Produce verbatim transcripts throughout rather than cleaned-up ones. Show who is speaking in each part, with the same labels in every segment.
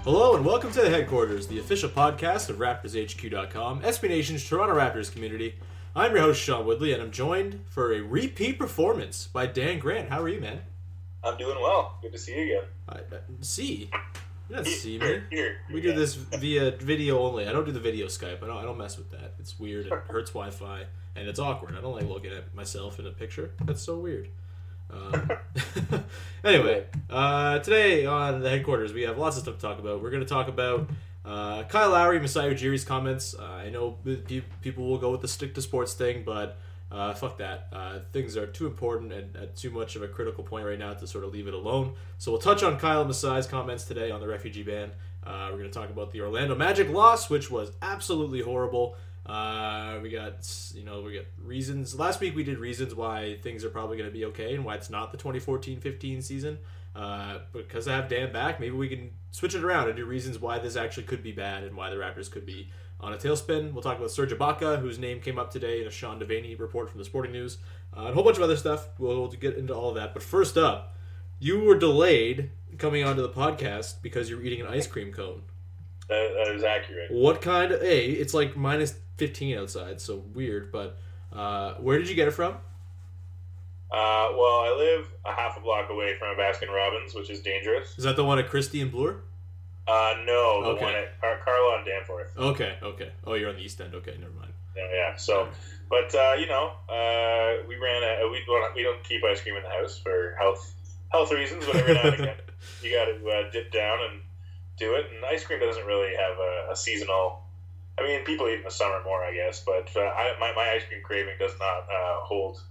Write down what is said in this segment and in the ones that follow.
Speaker 1: Hello and welcome to the Headquarters, the official podcast of Raptors H Q dot com, S B Nation's Toronto Raptors community. I'm your host, Sean Woodley, and I'm joined for a repeat performance by Dan Grant. How are you, man?
Speaker 2: I'm doing well. Good to see you again.
Speaker 1: I, uh, see? You don't see me.
Speaker 2: Here, here,
Speaker 1: we do this via video only. I don't do the video Skype. I don't, I don't mess with that. It's weird. It hurts Wi-Fi, and it's awkward. I don't like looking at myself in a picture. That's so weird. Um, anyway, uh, today on the Headquarters, we have lots of stuff to talk about. We're going to talk about uh, Kyle Lowry, Masai Ujiri's comments. Uh, I know pe- people will go with the stick to sports thing, but uh, fuck that. Uh, things are too important and at too much of a critical point right now to sort of leave it alone. So we'll touch on Kyle Masai's comments today on the refugee ban. Uh, we're going to talk about the Orlando Magic loss, which was absolutely horrible. Uh, we got, you know, we got reasons. Last week we did reasons why things are probably going to be okay and why it's not the twenty fourteen fifteen season. Uh, because I have Dan back, maybe we can switch it around and do reasons why this actually could be bad and why the Raptors could be on a tailspin. We'll talk about Serge Ibaka, whose name came up today in a Sean Devaney report from the Sporting News. Uh, and a whole bunch of other stuff. We'll, we'll get into all of that. But first up, you were delayed coming onto the podcast because you were eating an ice cream cone.
Speaker 2: That, that is accurate.
Speaker 1: What kind of... A, it's like minus fifteen outside, so weird, but uh, where did you get it from?
Speaker 2: Uh, well, I live a half a block away from a Baskin Robbins, which is dangerous.
Speaker 1: Is that the one at Christie and Bloor?
Speaker 2: Uh, no, the
Speaker 1: Okay.
Speaker 2: one at Car- Carla and Danforth.
Speaker 1: Okay, okay. Oh, you're on the East End. Okay, never mind.
Speaker 2: Yeah, yeah. So, but uh, you know, uh, we ran a we don't we don't keep ice cream in the house for health health reasons. But every now and again, you got to uh, dip down and do it. And ice cream doesn't really have a, a seasonal. I mean, people eat in the summer more, I guess, but uh, I, my, my ice cream craving does not uh, hold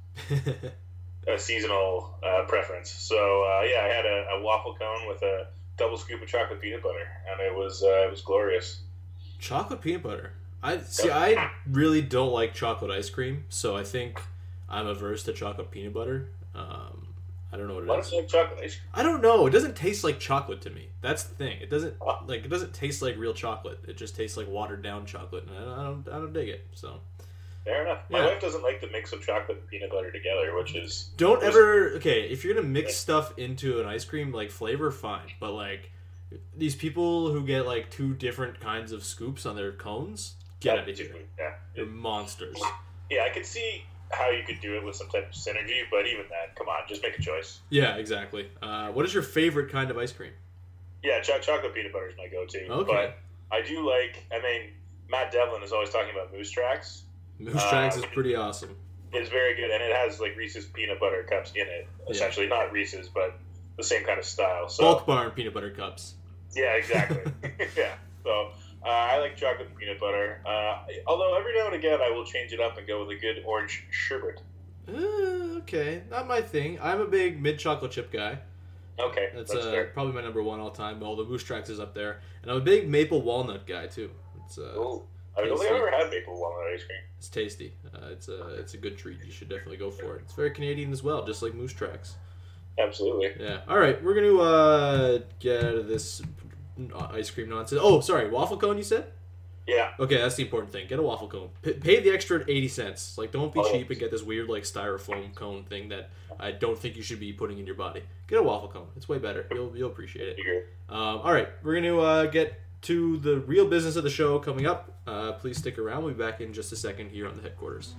Speaker 2: a seasonal uh, preference. So, uh, yeah, I had a, a waffle cone with a double scoop of chocolate peanut butter, and it was uh, it was glorious.
Speaker 1: Chocolate peanut butter. I see. I really don't like chocolate ice cream, so I think I'm averse to chocolate peanut butter. Um, I don't know what it
Speaker 2: Why
Speaker 1: is.
Speaker 2: don't you like chocolate ice cream?
Speaker 1: I don't know. It doesn't taste like chocolate to me. That's the thing. It doesn't like it doesn't taste like real chocolate. It just tastes like watered down chocolate, and I don't I don't dig it. So
Speaker 2: Fair enough. My
Speaker 1: Yeah.
Speaker 2: wife doesn't like the mix of chocolate and peanut butter together, which is
Speaker 1: don't
Speaker 2: which-
Speaker 1: ever okay. If you're gonna mix stuff into an ice cream like flavor, fine. But like these people who get like two different kinds of scoops on their cones, get out of here.
Speaker 2: Yeah,
Speaker 1: They're monsters.
Speaker 2: yeah. I could see how you could do it with some type of synergy, but even that, come on, just make a choice.
Speaker 1: Yeah, exactly. Uh, what is your favorite kind of ice cream?
Speaker 2: Yeah, cho- chocolate peanut butter is my go-to.
Speaker 1: Okay.
Speaker 2: But I do like. I mean, Matt Devlin is always talking about Moose Tracks.
Speaker 1: Moose
Speaker 2: Uh,
Speaker 1: Tracks is pretty awesome.
Speaker 2: It's very good, and it has like Reese's peanut butter cups in it. Essentially, not Reese's, but the same kind of style. So
Speaker 1: Bulk Barn peanut butter cups.
Speaker 2: yeah, exactly. yeah. So uh, I like chocolate and peanut butter. Uh, although every now and again, I will change it up and go with a good orange sherbet.
Speaker 1: Uh, okay, not my thing. I'm a big mid chocolate chip guy.
Speaker 2: Okay,
Speaker 1: That's,
Speaker 2: that's
Speaker 1: uh,
Speaker 2: fair.
Speaker 1: probably my number one all time. Although Moose Tracks is up there, and I'm a big maple walnut guy too. It's uh,
Speaker 2: Ooh, I don't think
Speaker 1: tasty.
Speaker 2: I've ever had maple walnut ice cream.
Speaker 1: it's tasty. Uh, it's a it's a good treat. You should definitely go for it. It's very Canadian as well, just like Moose Tracks.
Speaker 2: Absolutely.
Speaker 1: Yeah. All right, we're gonna uh, get out of this ice cream nonsense. Oh, sorry, waffle cone. You said.
Speaker 2: Yeah.
Speaker 1: Okay, that's the important thing. Get a waffle cone. P- pay the extra eighty cents. Like, don't be
Speaker 2: Oh.
Speaker 1: cheap and get this weird, like, styrofoam cone thing that I don't think you should be putting in your body. Get a waffle cone. It's way better. You'll you'll appreciate it.
Speaker 2: Agree.
Speaker 1: Um, all right, we're going to uh, get to the real business of the show coming up. Uh, please stick around. We'll be back in just a second here on the Headquarters.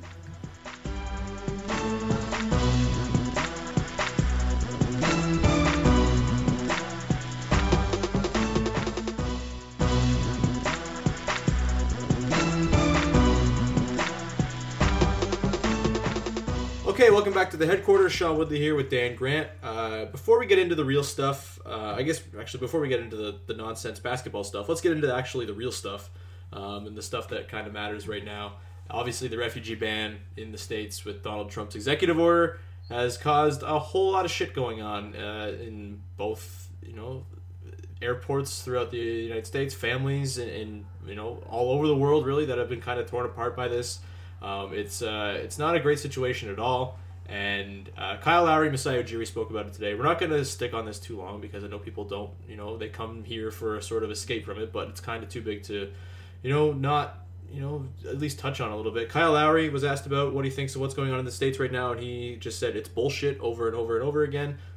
Speaker 1: Okay, welcome back to the Headquarters. Sean Woodley here with Dan Grant. Uh, before we get into the real stuff, uh, I guess actually before we get into the, the nonsense basketball stuff, let's get into actually the real stuff um, and the stuff that kind of matters right now. Obviously, the refugee ban in the States with Donald Trump's executive order has caused a whole lot of shit going on uh, in both, you know, airports throughout the United States, families, and, and you know, all over the world really that have been kind of torn apart by this. Um, it's uh, it's not a great situation at all, and uh, Kyle Lowry, Masai Ujiri spoke about it today. We're not going to stick on this too long because I know people don't, you know, they come here for a sort of escape from it, but it's kind of too big to, you know, not, you know, at least touch on a little bit. Kyle Lowry was asked about what he thinks of what's going on in the States right now, and he just said it's bullshit over and over and over again.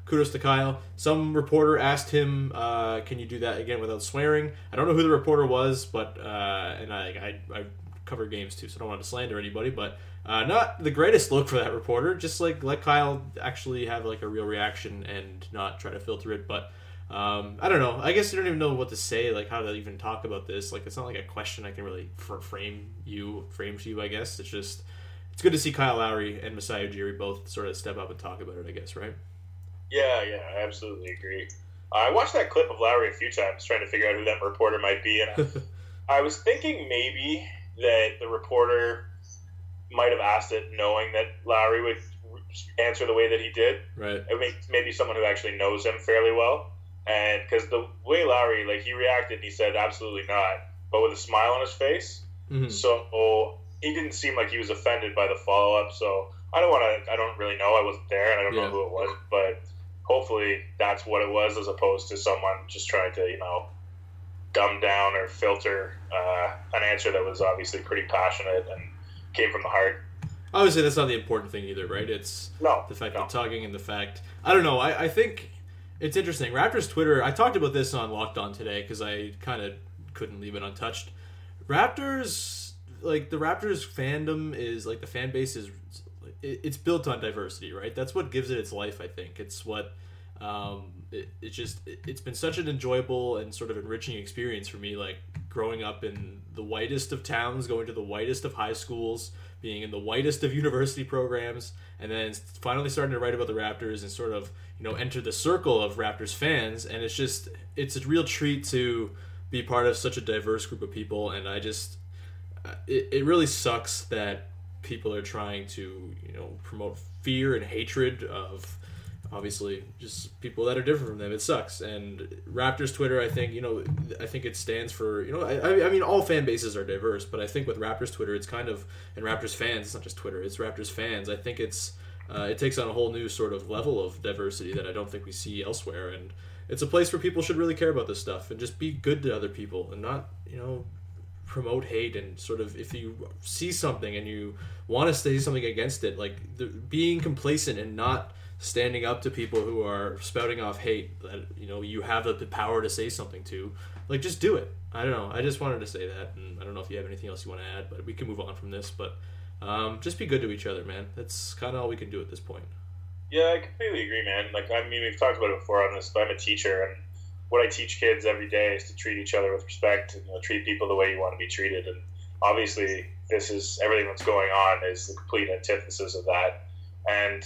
Speaker 1: kudos to Kyle. Some reporter asked him, uh, "Can you do that again without swearing?" I don't know who the reporter was, but uh, and I, I I cover games too, so I don't want to slander anybody, but uh, not the greatest look for that reporter. Just like let Kyle actually have like a real reaction and not try to filter it, but. Um, I don't know. I guess you don't even know what to say, like how to even talk about this. Like it's not like a question I can really fr- frame you, frame to you. I guess it's just it's good to see Kyle Lowry and Masai Ujiri both sort of step up and talk about it. I guess, right?
Speaker 2: Yeah, yeah, I absolutely agree. Uh, I watched that clip of Lowry a few times, trying to figure out who that reporter might be, and I was thinking maybe that the reporter might have asked it knowing that Lowry would answer the way that he did.
Speaker 1: Right.
Speaker 2: Maybe someone who actually knows him fairly well. And because the way Lowry, like, he reacted, he said absolutely not, but with a smile on his face.
Speaker 1: Mm-hmm.
Speaker 2: So he didn't seem like he was offended by the follow up. So I don't want to, I don't really know. I wasn't there and I don't
Speaker 1: yeah.
Speaker 2: know who it was, but hopefully that's what it was, as opposed to someone just trying to, you know, dumb down or filter uh, an answer that was obviously pretty passionate and came from the heart.
Speaker 1: Obviously, that's not the important thing either, right? It's
Speaker 2: no,
Speaker 1: the fact
Speaker 2: no.
Speaker 1: of talking and the fact. I don't know. I, I think. It's interesting. Raptors Twitter, I talked about this on Locked On today because I kind of couldn't leave it untouched. Raptors, like, the Raptors fandom is, like, the fan base is, it's built on diversity, right? That's what gives it its life, I think. It's what, um, it, it just, it, it's been such an enjoyable and sort of enriching experience for me, like, growing up in the whitest of towns, going to the whitest of high schools, being in the whitest of university programs, and then finally starting to write about the Raptors and sort of, you know, enter the circle of Raptors fans. And it's just, it's a real treat to be part of such a diverse group of people. And I just, it, it really sucks that people are trying to, you know, promote fear and hatred of, obviously, just people that are different from them. It sucks. And Raptors Twitter, I think, you know, I think it stands for, you know, I, I mean, all fan bases are diverse, but I think with Raptors Twitter, it's kind of, and Raptors fans, it's not just Twitter, it's Raptors fans. I think it's, uh, it takes on a whole new sort of level of diversity that I don't think we see elsewhere. And it's a place where people should really care about this stuff and just be good to other people and not, you know, promote hate. And sort of, if you see something and you want to say something against it, like the, being complacent and not standing up to people who are spouting off hate that, you know, you have the, the power to say something to, like, just do it. I don't know. I just wanted to say that, and I don't know if you have anything else you want to add, but we can move on from this. But um, just be good to each other, man. That's kind of all we can do at this point.
Speaker 2: Yeah, I completely agree, man. Like, I mean, we've talked about it before on this, but I'm a teacher, and what I teach kids every day is to treat each other with respect and, you know, treat people the way you want to be treated. And obviously, this is, everything that's going on is the complete antithesis of that. And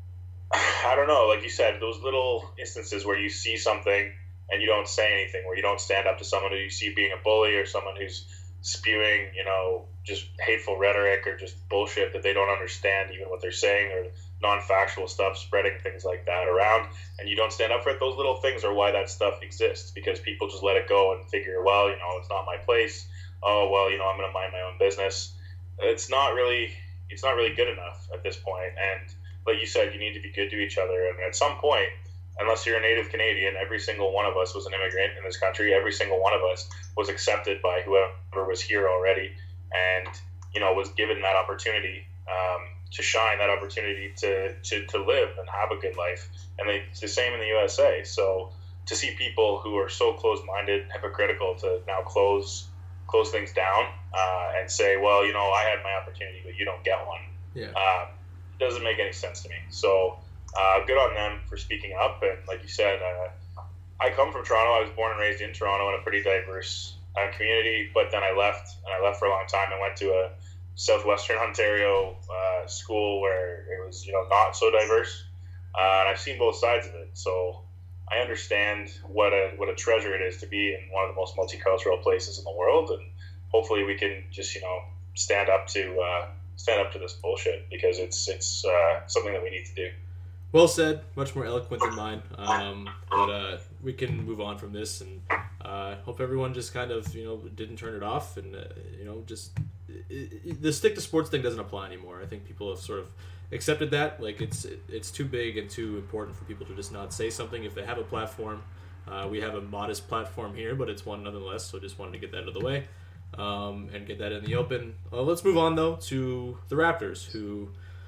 Speaker 2: I don't know, like you said, those little instances where you see something and you don't say anything, where you don't stand up to someone who you see being a bully or someone who's spewing, you know, just hateful rhetoric or just bullshit that they don't understand even what they're saying, or non-factual stuff, spreading things like that around, and you don't stand up for it. Those little things are why that stuff exists, because people just let it go and figure, well, you know, it's not my place. Oh, well, you know, I'm going to mind my own business. It's not really, it's not really good enough at this point. And like you said, you need to be good to each other. And at some point, unless you're a native Canadian, every single one of us was an immigrant in this country. Every single one of us was accepted by whoever was here already, and, you know, was given that opportunity um, to shine, that opportunity to, to, to live and have a good life. And they, it's the same in the U S A. So to see people who are so closed-minded, hypocritical, to now close close things down uh, and say, well, you know, I had my opportunity, but you don't get one.
Speaker 1: Yeah.
Speaker 2: Uh, doesn't make any sense to me. So uh, good on them for speaking up. And like you said, uh, I come from Toronto. I was born and raised in Toronto in a pretty diverse uh, community, but then I left, and I left for a long time. I went to a southwestern Ontario uh, school where it was, you know, not so diverse. Uh, and I've seen both sides of it. So I understand what a what a treasure it is to be in one of the most multicultural places in the world. And hopefully we can just, you know, stand up to uh, stand up to this bullshit, because it's it's uh, something that we need to do.
Speaker 1: Well said. Much more eloquent than mine. Um, but uh, we can move on from this, and uh, hope everyone just kind of, you know, didn't turn it off, and uh, you know, just it, it, the stick to sports thing doesn't apply anymore. I think people have sort of accepted that. Like, it's it, it's too big and too important for people to just not say something if they have a platform. Uh, we have a modest platform here, but it's one nonetheless. So just wanted to get that out of the way. Um, and get that in the open. Uh, let's move on, though, to the Raptors, who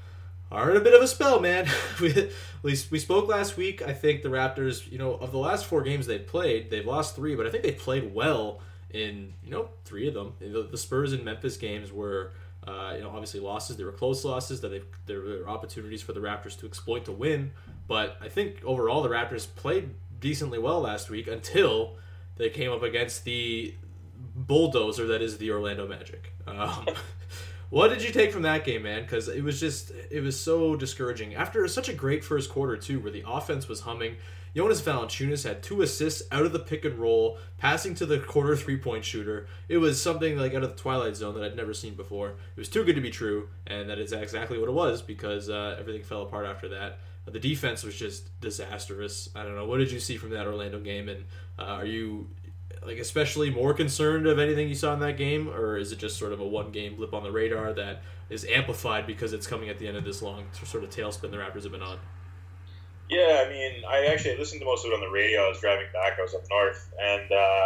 Speaker 1: are in a bit of a spell, man. we, at least we spoke last week. I think the Raptors, you know, of the last four games they've played, they've lost three, but I think they've played well in, you know, three of them. The, the Spurs and Memphis games were, uh, you know, obviously losses. They were close losses that they there were opportunities for the Raptors to exploit to win. But I think overall the Raptors played decently well last week until they came up against the bulldozer that is the Orlando Magic. Um, what did you take from that game, man? Because it was just, it was so discouraging. After such a great first quarter, too, where the offense was humming, Jonas Valanciunas had two assists out of the pick and roll, passing to the corner three-point shooter. It was something like out of the Twilight Zone that I'd never seen before. It was too good to be true, and that is exactly what it was, because uh, everything fell apart after that. The defense was just disastrous. I don't know. What did you see from that Orlando game, and uh, are you like especially more concerned of anything you saw in that game, or is it just sort of a one-game blip on the radar that is amplified because it's coming at the end of this long sort of tailspin the Raptors have been on?
Speaker 2: Yeah, I mean, I actually listened to most of it on the radio. I was driving back. I was up north, and uh,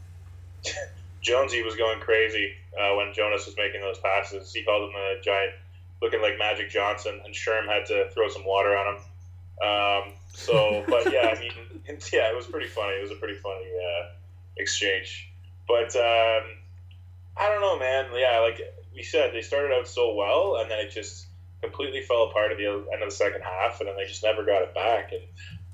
Speaker 2: Jonesy was going crazy uh, when Jonas was making those passes. He called him a giant, looking like Magic Johnson, and Sherm had to throw some water on him. Um, so, but yeah, I mean, yeah, it was pretty funny. It was a pretty funny uh, exchange. But um, I don't know, man. Yeah, like we said, they started out so well, and then it just completely fell apart at the end of the second half, and then they just never got it back. And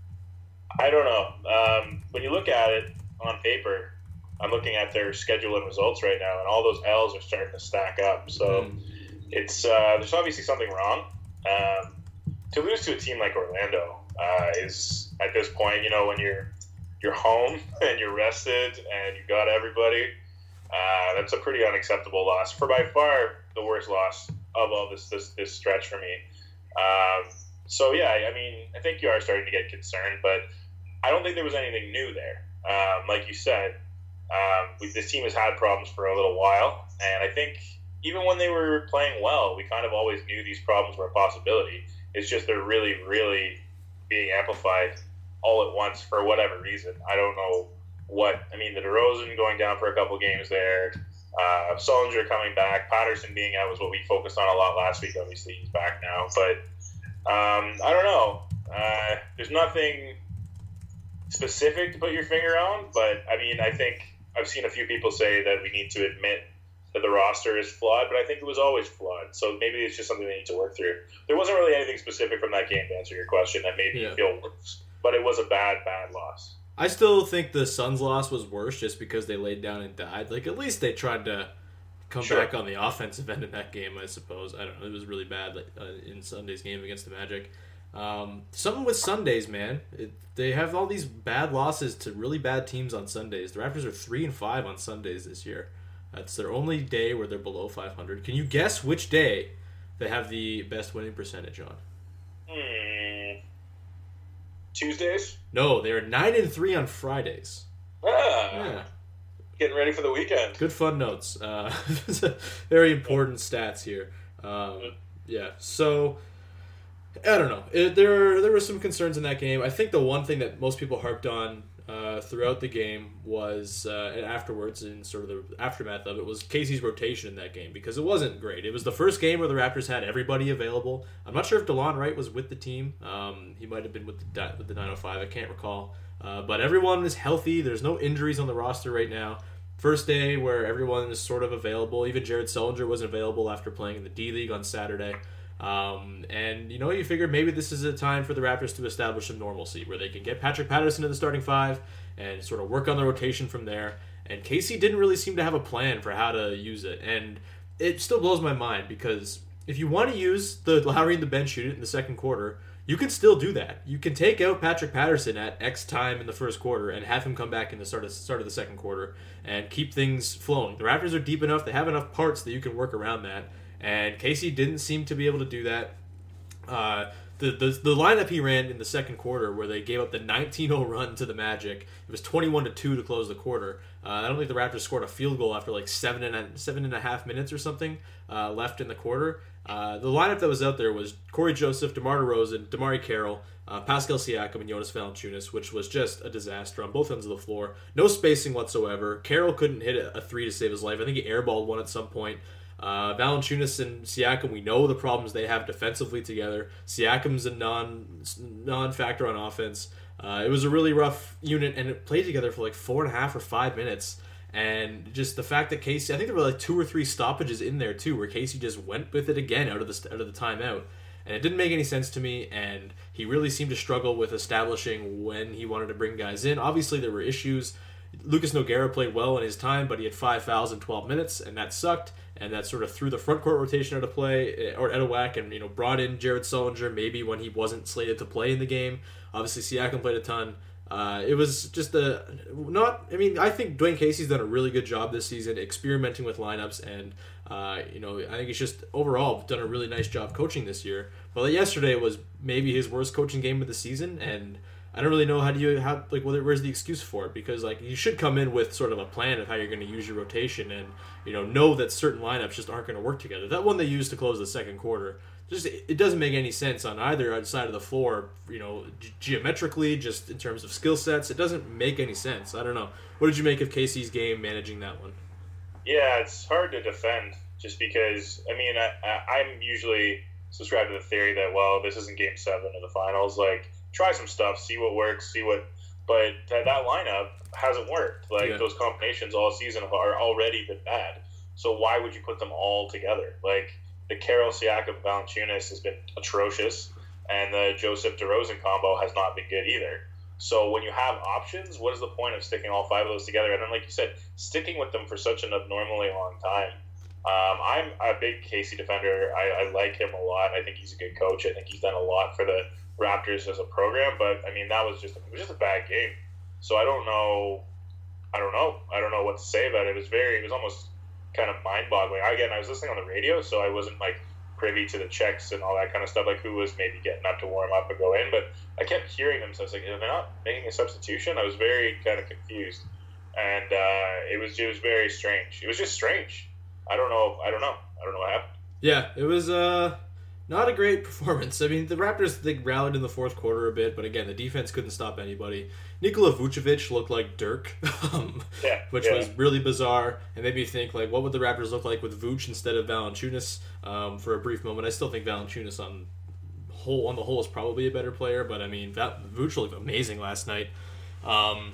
Speaker 2: I don't know. Um, when you look at it on paper, I'm looking at their schedule and results right now, and all those L's are starting to stack up. So mm. it's uh, there's obviously something wrong. Um, to lose to a team like Orlando uh, is at this point, you know, when you're you're home and you're rested and you got everybody, uh, that's a pretty unacceptable loss. For by far the worst loss of all this this, this stretch for me. Um, so yeah, I mean, I think you are starting to get concerned, but I don't think there was anything new there. Um, like you said, um, we, this team has had problems for a little while, and I think even when they were playing well, we kind of always knew these problems were a possibility. It's just they're really, really being amplified all at once for whatever reason. I don't know what. I mean, the DeRozan going down for a couple games there, uh, Sullinger coming back, Patterson being out was what we focused on a lot last week. Obviously, he's back now. But um, I don't know. Uh, there's nothing specific to put your finger on. But, I mean, I think I've seen a few people say that we need to admit that the roster is flawed, but I think it was always flawed. So maybe it's just something they need to work through. There wasn't really anything specific from that game to answer your question that made yeah. me feel worse, but it was a bad, bad loss.
Speaker 1: I still think the Suns' loss was worse just because they laid down and died. Like, at least they tried to come sure. back on the offensive end in that game, I suppose. I don't know. It was really bad like, uh, in Sunday's game against the Magic. Um, something with Sundays, man. It, they have all these bad losses to really bad teams on Sundays. The Raptors are three and five on Sundays this year. That's their only day where they're below five hundred. Can you guess which day they have the best winning percentage on?
Speaker 2: Hmm. Tuesdays?
Speaker 1: No, they're nine and three on Fridays.
Speaker 2: Ah.
Speaker 1: Yeah.
Speaker 2: Getting ready for the weekend.
Speaker 1: Good fun notes. Uh, very important stats here. Um, yeah. So I don't know. It, there there were some concerns in that game. I think the one thing that most people harped on Uh, throughout the game was, uh, and afterwards, in sort of the aftermath of it, was Casey's rotation in that game, because it wasn't great. It was the first game where the Raptors had everybody available. I'm not sure if DeLon Wright was with the team. Um, he might have been with the, with the nine oh five. I can't recall. Uh, but everyone is healthy. There's no injuries on the roster right now. First day where everyone is sort of available. Even Jared Sullinger wasn't available after playing in the D-League on Saturday. Um, and, you know, you figure maybe this is a time for the Raptors to establish some normalcy where they can get Patrick Patterson in the starting five and sort of work on the rotation from there. And Casey didn't really seem to have a plan for how to use it. And it still blows my mind because if you want to use the Lowry and the bench unit in the second quarter, you can still do that. You can take out Patrick Patterson at X time in the first quarter and have him come back in the start of, start of the second quarter and keep things flowing. The Raptors are deep enough. They have enough parts that you can work around that. And Casey didn't seem to be able to do that. Uh, the, the the lineup he ran in the second quarter, where they gave up the nineteen oh run to the Magic, it was twenty-one to two to close the quarter. Uh, I don't think the Raptors scored a field goal after like seven and a, seven and a half minutes or something uh, left in the quarter. Uh, the lineup that was out there was Corey Joseph, DeMar DeRozan, Damari Carroll, uh, Pascal Siakam, and Jonas Valanciunas, which was just a disaster on both ends of the floor. No spacing whatsoever. Carroll couldn't hit a three to save his life. I think he airballed one at some point. Uh, Valanciunas and Siakam, we know the problems they have defensively together. Siakam's a non non-factor on offense. Uh, it was a really rough unit, and it played together for like four and a half or five minutes. And just the fact that Casey, I think there were like two or three stoppages in there too, where Casey just went with it again out of the out of the timeout, and it didn't make any sense to me. And he really seemed to struggle with establishing when he wanted to bring guys in. Obviously, there were issues. Lucas Nogueira played well in his time, but he had five fouls in twelve minutes, and that sucked. And that sort of threw the front court rotation out of play, or out of whack, and you know brought in Jared Sullinger maybe when he wasn't slated to play in the game. Obviously, Siakam played a ton. Uh, it was just a not. I mean, I think Dwayne Casey's done a really good job this season experimenting with lineups, and uh, you know, I think he's just overall done a really nice job coaching this year. But like, yesterday was maybe his worst coaching game of the season, and I don't really know how do you how like whether where's the excuse for it, because like you should come in with sort of a plan of how you're going to use your rotation, and you know know that certain lineups just aren't going to work together. That one they used to close the second quarter, just it doesn't make any sense on either side of the floor. You know, ge- geometrically, just in terms of skill sets, it doesn't make any sense. I don't know. What did you make of Casey's game managing that one?
Speaker 2: Yeah, it's hard to defend just because I mean I, I, I'm usually subscribe to the theory that well this isn't Game Seven of the finals, like. Try some stuff, see what works, see what. But that, that lineup hasn't worked. Like, yeah. Those combinations all season are already been bad. So why would you put them all together? Like, the Carroll, Siakam, Valanciunas has been atrocious, and the Joseph DeRozan combo has not been good either. So when you have options, what is the point of sticking all five of those together? And then, like you said, sticking with them for such an abnormally long time. Um, I'm a big Casey defender. I, I like him a lot. I think he's a good coach. I think he's done a lot for the Raptors as a program, but I mean that was just it was just a bad game. So I don't know, I don't know, I don't know what to say about it. It was very, it was almost kind of mind-boggling. Again, I was listening on the radio, so I wasn't like privy to the checks and all that kind of stuff, like who was maybe getting up to warm up and go in. But I kept hearing them, so I was like, "Are they not making a substitution?" I was very kind of confused, and uh, it was it was very strange. It was just strange. I don't know. I don't know. I don't know what happened.
Speaker 1: Yeah, it was. Uh... Not a great performance. I mean, the Raptors, they rallied in the fourth quarter a bit, but again, the defense couldn't stop anybody. Nikola Vucevic looked like Dirk, um,
Speaker 2: yeah,
Speaker 1: which
Speaker 2: yeah.
Speaker 1: was really bizarre, and made me think, like, what would the Raptors look like with Vuce instead of Valanciunas um, for a brief moment. I still think Valanciunas on whole on the whole is probably a better player, but I mean, Vuce looked amazing last night. Um,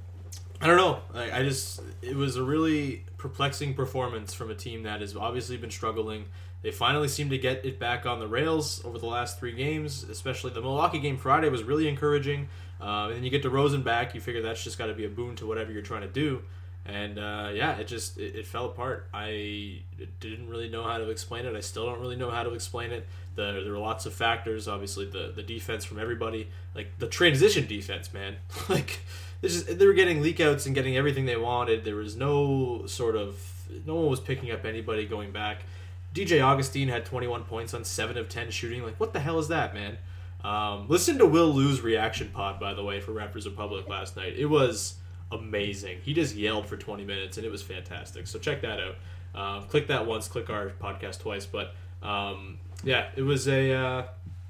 Speaker 1: I don't know. I, I just, it was a really perplexing performance from a team that has obviously been struggling. They finally seem to get it back on the rails over the last three games, especially the Milwaukee game Friday was really encouraging. Uh, and then you get DeRozan back, you figure that's just got to be a boon to whatever you're trying to do. And uh, yeah, it just it, it fell apart. I didn't really know how to explain it. I still don't really know how to explain it. The, there were lots of factors. Obviously, the, the defense from everybody, like the transition defense, man. like just, they were getting leakouts and getting everything they wanted. There was no sort of no one was picking up anybody going back. D J Augustine had twenty-one points on seven of ten shooting. Like, what the hell is that, man? Um, listen to Will Liu's reaction pod, by the way, for Raptors Republic last night. It was amazing. He just yelled for twenty minutes, and it was fantastic. So check that out. Uh, click that once, click our podcast twice. But, um, yeah, it was a... Uh,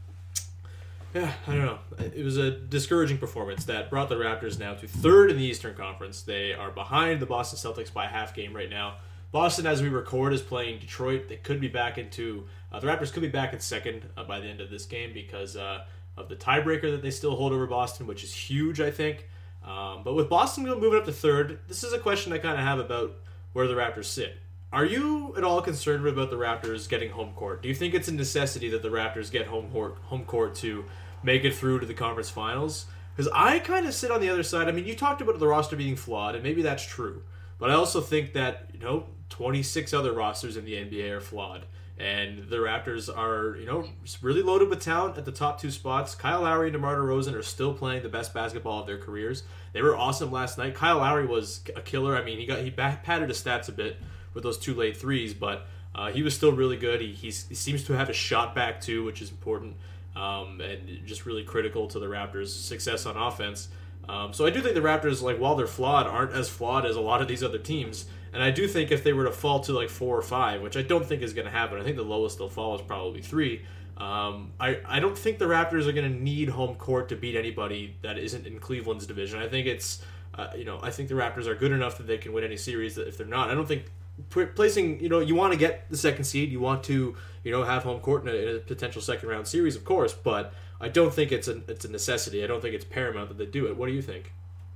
Speaker 1: yeah, I don't know. It was a discouraging performance that brought the Raptors now to third in the Eastern Conference. They are behind the Boston Celtics by a half game right now. Boston, as we record, is playing Detroit. They could be back into uh, the Raptors could be back in second uh, by the end of this game because uh, of the tiebreaker that they still hold over Boston, which is huge, I think. Um, but with Boston moving up to third, this is a question I kind of have about where the Raptors sit. Are you at all concerned about the Raptors getting home court? Do you think it's a necessity that the Raptors get home court, home court to make it through to the conference finals? Because I kind of sit on the other side. I mean, you talked about the roster being flawed, and maybe that's true. But I also think that, you know, twenty-six other rosters in the N B A are flawed. And the Raptors are, you know, really loaded with talent at the top two spots. Kyle Lowry and DeMar DeRozan are still playing the best basketball of their careers. They were awesome last night. Kyle Lowry was a killer. I mean, he got he back, padded his stats a bit with those two late threes, but uh, he was still really good. He, he's, he seems to have a shot back, too, which is important um, and just really critical to the Raptors' success on offense. Um, so I do think the Raptors, like, while they're flawed, aren't as flawed as a lot of these other teams. And I do think if they were to fall to like four or five, which I don't think is going to happen, I think the lowest they'll fall is probably three. Um, I, I don't think the Raptors are going to need home court to beat anybody that isn't in Cleveland's division. I think it's, uh, you know, I think the Raptors are good enough that they can win any series. That if they're not, I don't think placing, you know, you want to get the second seed. You want to, you know, have home court in a, in a potential second round series, of course. But I don't think it's a it's a necessity. I don't think it's paramount that they do it. What do you think?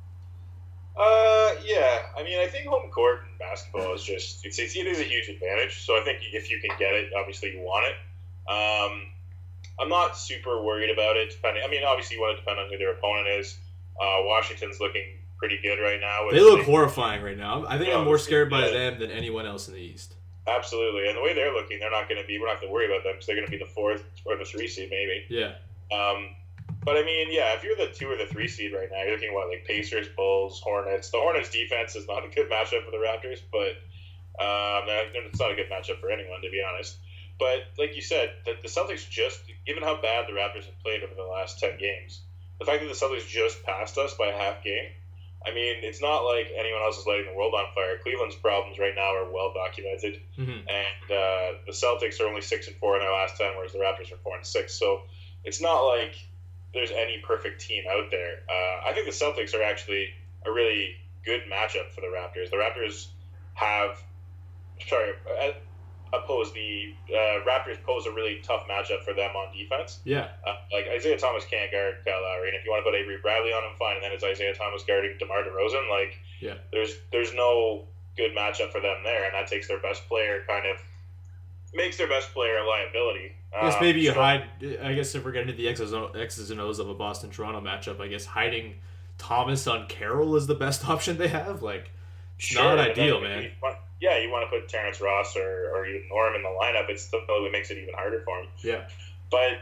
Speaker 2: Uh, yeah. I mean, I think home court in basketball is just it's, it's it is a huge advantage. So I think if you can get it, obviously you want it. Um, I'm not super worried about it. Depending, I mean, obviously you want to depend on who their opponent is. Uh, Washington's looking pretty good right now.
Speaker 1: They look horrifying right now. I think
Speaker 2: Yeah,
Speaker 1: I'm more scared by
Speaker 2: yeah.
Speaker 1: them than anyone else in the East.
Speaker 2: Absolutely, and the way they're looking, they're not going to be. We're not going to worry about them because they're going to be the fourth or the three seed maybe.
Speaker 1: Yeah.
Speaker 2: Um, but I mean, yeah, if you're the two or the three seed right now, you're looking at what, like Pacers, Bulls, Hornets. The Hornets defense is not a good matchup for the Raptors, but um, it's not a good matchup for anyone, to be honest. But like you said, the, the Celtics just, given how bad the Raptors have played over the last ten games, the fact that the Celtics just passed us by a half game, I mean, it's not like anyone else is lighting the world on fire. Cleveland's problems right now are well documented,
Speaker 1: Mm-hmm.
Speaker 2: and uh, the Celtics are only six and four in their last ten, whereas the Raptors are four and six. So it's not like there's any perfect team out there. Uh, I think the Celtics are actually a really good matchup for the Raptors. The Raptors have, sorry, uh, oppose the uh, Raptors pose a really tough matchup for them on defense.
Speaker 1: Yeah.
Speaker 2: Uh, like Isaiah Thomas can't guard Kyle Lowry, and if you want to put Avery Bradley on him, fine. And then it's Isaiah Thomas guarding DeMar DeRozan. Like,
Speaker 1: Yeah.
Speaker 2: there's there's no good matchup for them there, and that takes their best player kind of makes their best player a liability.
Speaker 1: I guess
Speaker 2: Um,
Speaker 1: maybe you
Speaker 2: so-
Speaker 1: hide. I guess if we're getting to the X's, X's and O's of a Boston Toronto matchup, I guess hiding Thomas on Carroll is the best option they have. Like, it's
Speaker 2: Sure,
Speaker 1: not
Speaker 2: but
Speaker 1: ideal,
Speaker 2: then
Speaker 1: man.
Speaker 2: you want- yeah, you want to put Terrence Ross or, or even Norm in the lineup. It's still it makes it even harder for him.
Speaker 1: Yeah.
Speaker 2: But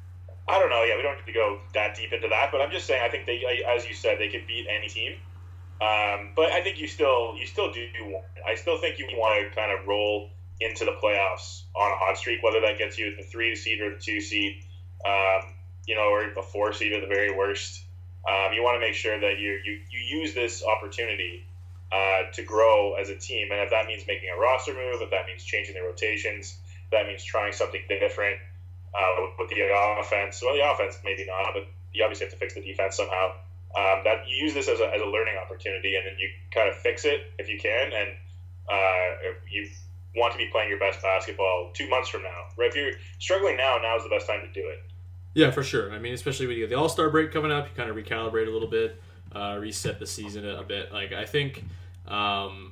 Speaker 2: I don't know. Yeah, we don't have to go that deep into that. But I'm just saying, I think they, as you said, they could beat any team. Um, but I think you still you still do want. I still think you want to kind of roll into the playoffs on a hot streak, whether that gets you the three seed or the two seed, um, you know, or the four seed at the very worst. Um, you want to make sure that you you you use this opportunity uh, to grow as a team, and if that means making a roster move, if that means changing the rotations, if that means trying something different uh, with, with the offense. Well, the offense maybe not, but you obviously have to fix the defense somehow. Um, that you use this as a, as a learning opportunity, and then you kind of fix it if you can, and uh, if you want to be playing your best basketball two months from now. Right? If you're struggling now, now is the best time to do it.
Speaker 1: Yeah, for sure. I mean, especially when you get the All-Star break coming up, you kind of recalibrate a little bit, uh, reset the season a, a bit. Like, I think um,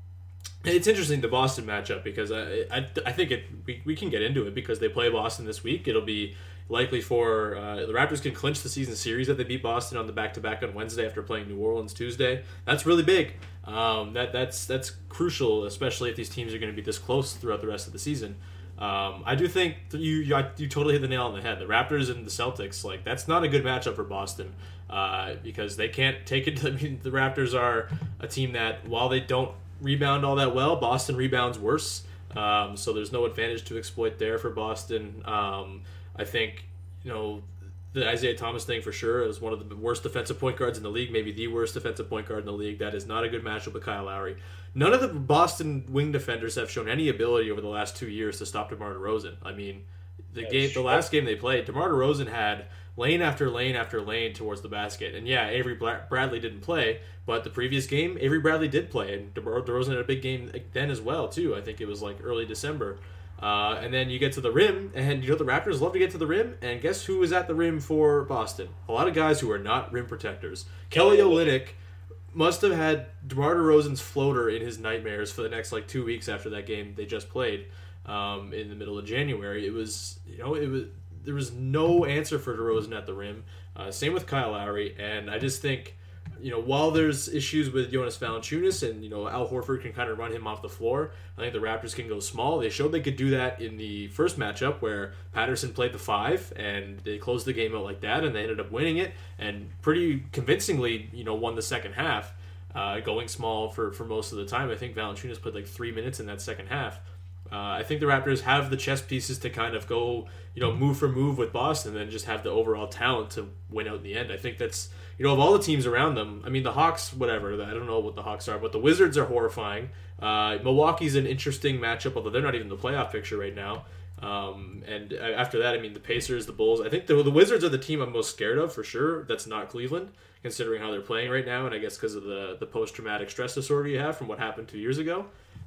Speaker 1: it's interesting, the Boston matchup, because I I, I think it we, we can get into it because they play Boston this week. It'll be likely for uh, the Raptors can clinch the season series that they beat Boston on the back-to-back on Wednesday after playing New Orleans Tuesday. That's really big. Um, that that's that's crucial, especially if these teams are going to be this close throughout the rest of the season. Um, I do think that you, you you totally hit the nail on the head. The Raptors and the Celtics, like, that's not a good matchup for Boston uh, because they can't take it. I mean, the Raptors are a team that, while they don't rebound all that well, Boston rebounds worse. Um, so there's no advantage to exploit there for Boston. Um, I think, you know, the Isaiah Thomas thing for sure is one of the worst defensive point guards in the league, maybe the worst defensive point guard in the league. That is not a good matchup with Kyle Lowry. None of the Boston wing defenders have shown any ability over the last two years to stop DeMar DeRozan. I mean, the
Speaker 2: That's
Speaker 1: game, the
Speaker 2: true.
Speaker 1: last game they played, DeMar DeRozan had lane after lane after lane towards the basket. And yeah, Avery Bradley didn't play, but the previous game, Avery Bradley did play, and DeMar DeRozan had a big game then as well, too. I think it was like early December. Uh, and then you get to the rim, and you know the Raptors love to get to the rim, and guess who is at the rim for Boston? A lot of guys who are not rim protectors. Kelly Olynyk must have had DeMar DeRozan's floater in his nightmares for the next like two weeks after that game they just played um, in the middle of January. It was, you know, it was there was no answer for DeRozan at the rim. Uh, same with Kyle Lowry, and I just think, you know, while there's issues with Jonas Valanciunas and, you know, Al Horford can kind of run him off the floor, I think the Raptors can go small. They showed they could do that in the first matchup where Patterson played the five and they closed the game out like that, and they ended up winning it and pretty convincingly, you know, won the second half, uh, going small for, for most of the time. I think Valanciunas played like three minutes in that second half. Uh, I think the Raptors have the chess pieces to kind of go, you know, move for move with Boston and just have the overall talent to win out in the end. I think that's, you know, of all the teams around them, I mean, the Hawks, whatever, I don't know what the Hawks are, but the Wizards are horrifying. Uh, Milwaukee's an interesting matchup, although they're not even in the playoff picture right now. Um, and after that, I mean, the Pacers, the Bulls. I think the, the Wizards are the team I'm most scared of, for sure. That's not Cleveland, considering how they're playing right now, and I guess because of the, the post-traumatic stress disorder you have from what happened two years ago.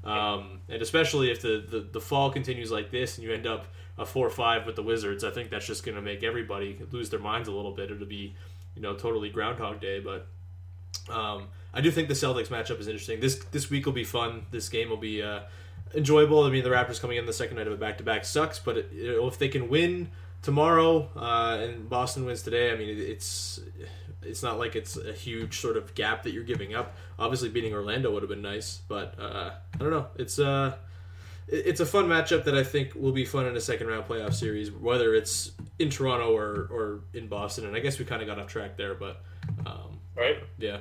Speaker 1: Um, and especially if the, the, the fall continues like this and you end up a four five with the Wizards, I think that's just going to make everybody lose their minds a little bit. It'll be, you know, totally Groundhog Day. But um, I do think the Celtics matchup is interesting. This this week will be fun. This game will be uh, enjoyable. I mean, the Raptors coming in the second night of a back-to-back sucks, but it, you know, if they can win tomorrow uh, and Boston wins today, I mean, it, it's it's not like it's a huge sort of gap that you're giving up. Obviously, beating Orlando would have been nice, but uh, I don't know. It's uh, it's a fun matchup that I think will be fun in a second-round playoff series, whether it's in Toronto or, or in Boston. And I guess we kind of got off track there, but um,
Speaker 2: right,
Speaker 1: yeah.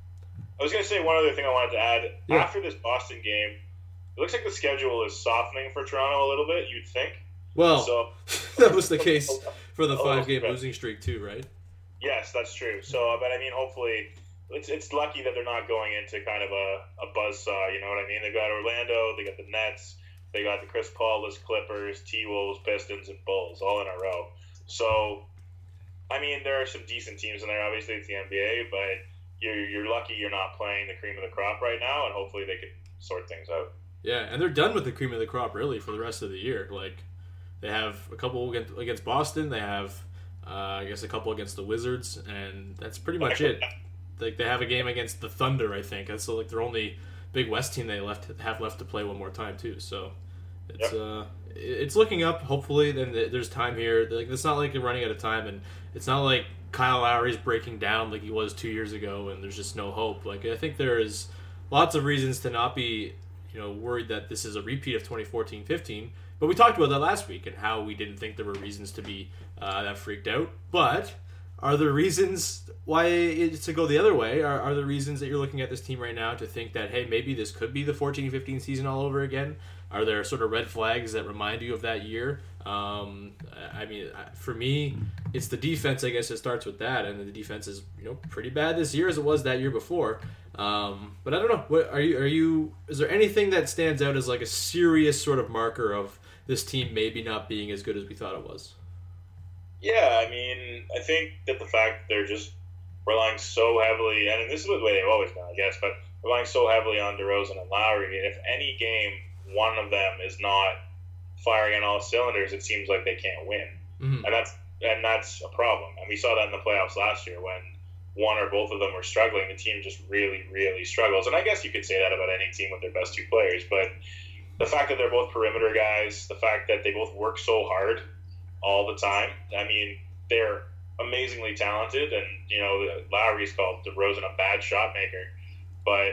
Speaker 2: I was going to say one other thing I wanted to add.
Speaker 1: Yeah.
Speaker 2: After this Boston game, it looks like the schedule is softening for Toronto a little bit, you'd think.
Speaker 1: Well,
Speaker 2: so,
Speaker 1: that was the case for the five-game losing streak too, right?
Speaker 2: Yes, that's true. So, but I mean, hopefully, it's it's lucky that they're not going into kind of a, a buzzsaw, you know what I mean? They've got Orlando, they got the Nets, they got the Chris Paul-less Clippers, T-Wolves, Pistons, and Bulls all in a row. So, I mean, there are some decent teams in there. Obviously, it's the N B A, but you're, you're lucky you're not playing the cream of the crop right now, and hopefully they can sort things out.
Speaker 1: Yeah, and they're done with the cream of the crop, really, for the rest of the year. Like, they have a couple against, against Boston. They have, uh, I guess, a couple against the Wizards, and that's pretty much it. Like, they have a game against the Thunder, I think. That's like their only Big West team they left have left to play one more time too. So it's yep. uh, it's looking up. Hopefully, then there's time here. Like, it's not like they're running out of time, and it's not like Kyle Lowry's breaking down like he was two years ago, and there's just no hope. Like, I think there is lots of reasons to not be, you know, worried that this is a repeat of twenty fourteen fifteen. But we talked about that last week and how we didn't think there were reasons to be uh, that freaked out. But are there reasons why it's to go the other way? Are, are there reasons that you're looking at this team right now to think that, hey, maybe this could be the fourteen fifteen season all over again? Are there sort of red flags that remind you of that year? Um, I mean, for me, it's the defense, I guess it starts with that. And the defense is, you know, pretty bad this year as it was that year before. Um, but I don't know. What are you? Are you? Is there anything that stands out as like a serious sort of marker of this team maybe not being as good as we thought it was?
Speaker 2: Yeah, I mean, I think that the fact that they're just relying so heavily, and this is the way they've always been, I guess, but relying so heavily on DeRozan and Lowry, if any game one of them is not firing on all cylinders, it seems like they can't win, mm-hmm. and that's and that's a problem. And we saw that in the playoffs last year when one or both of them were struggling. The team just really, really struggles. And I guess you could say that about any team with their best two players, but the fact that they're both perimeter guys, the fact that they both work so hard all the time. I mean, they're amazingly talented, and, you know, Lowry's called DeRozan a bad shot maker. But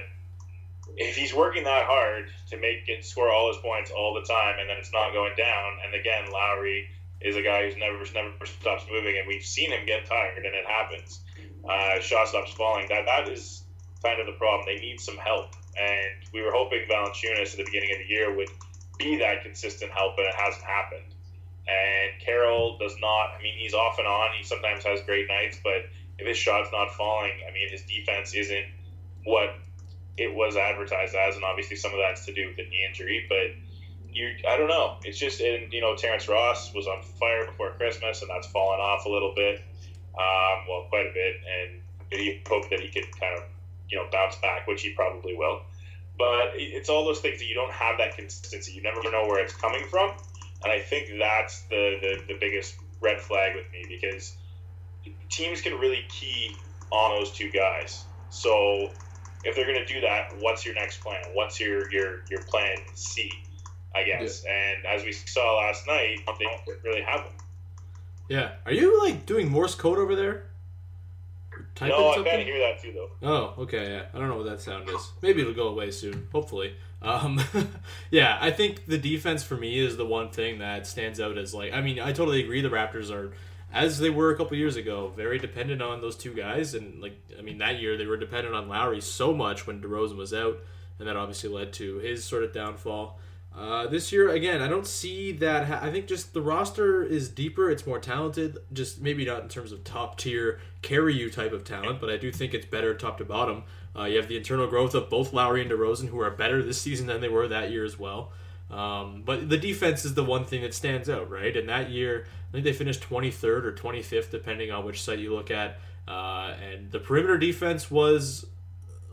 Speaker 2: if he's working that hard to make it score all his points all the time, and then it's not going down, and again, Lowry is a guy who's never never stops moving, and we've seen him get tired, and it happens. Uh, shot stops falling. That that is kind of the problem. They need some help, and we were hoping Valanciunas at the beginning of the year would be that consistent help, but it hasn't happened. And Carroll does not. I mean, he's off and on. He sometimes has great nights, but if his shot's not falling, I mean, his defense isn't what it was advertised as, and obviously some of that's to do with the knee injury. But you, I don't know. It's just, and you know, Terrence Ross was on fire before Christmas, and that's fallen off a little bit. Um, well, quite a bit, and he hoped that he could kind of, you know, bounce back, which he probably will. But it's all those things that you don't have that consistency. You never know where it's coming from. And I think that's the, the, the biggest red flag with me, because teams can really key on those two guys. So if they're going to do that, what's your next plan? What's your, your, your plan C, I guess? Yeah. And as we saw last night, they don't really have them.
Speaker 1: Yeah. Are you, like, doing Morse code over there?
Speaker 2: Typing no, I kind of hear that too, though.
Speaker 1: Oh, okay, yeah. I don't know what that sound is. Maybe it'll go away soon, hopefully. Um, yeah, I think the defense for me is the one thing that stands out as, like, I mean, I totally agree the Raptors are, as they were a couple years ago, very dependent on those two guys. And, like, I mean, that year they were dependent on Lowry so much when DeRozan was out, and that obviously led to his sort of downfall. Uh, this year, again, I don't see that. Ha- I think just the roster is deeper. It's more talented. Just maybe not in terms of top tier carry you type of talent, but I do think it's better top to bottom. Uh, you have the internal growth of both Lowry and DeRozan, who are better this season than they were that year as well. Um, but the defense is the one thing that stands out, right? And that year, I think they finished twenty-third or twenty-fifth, depending on which site you look at. Uh, and the perimeter defense was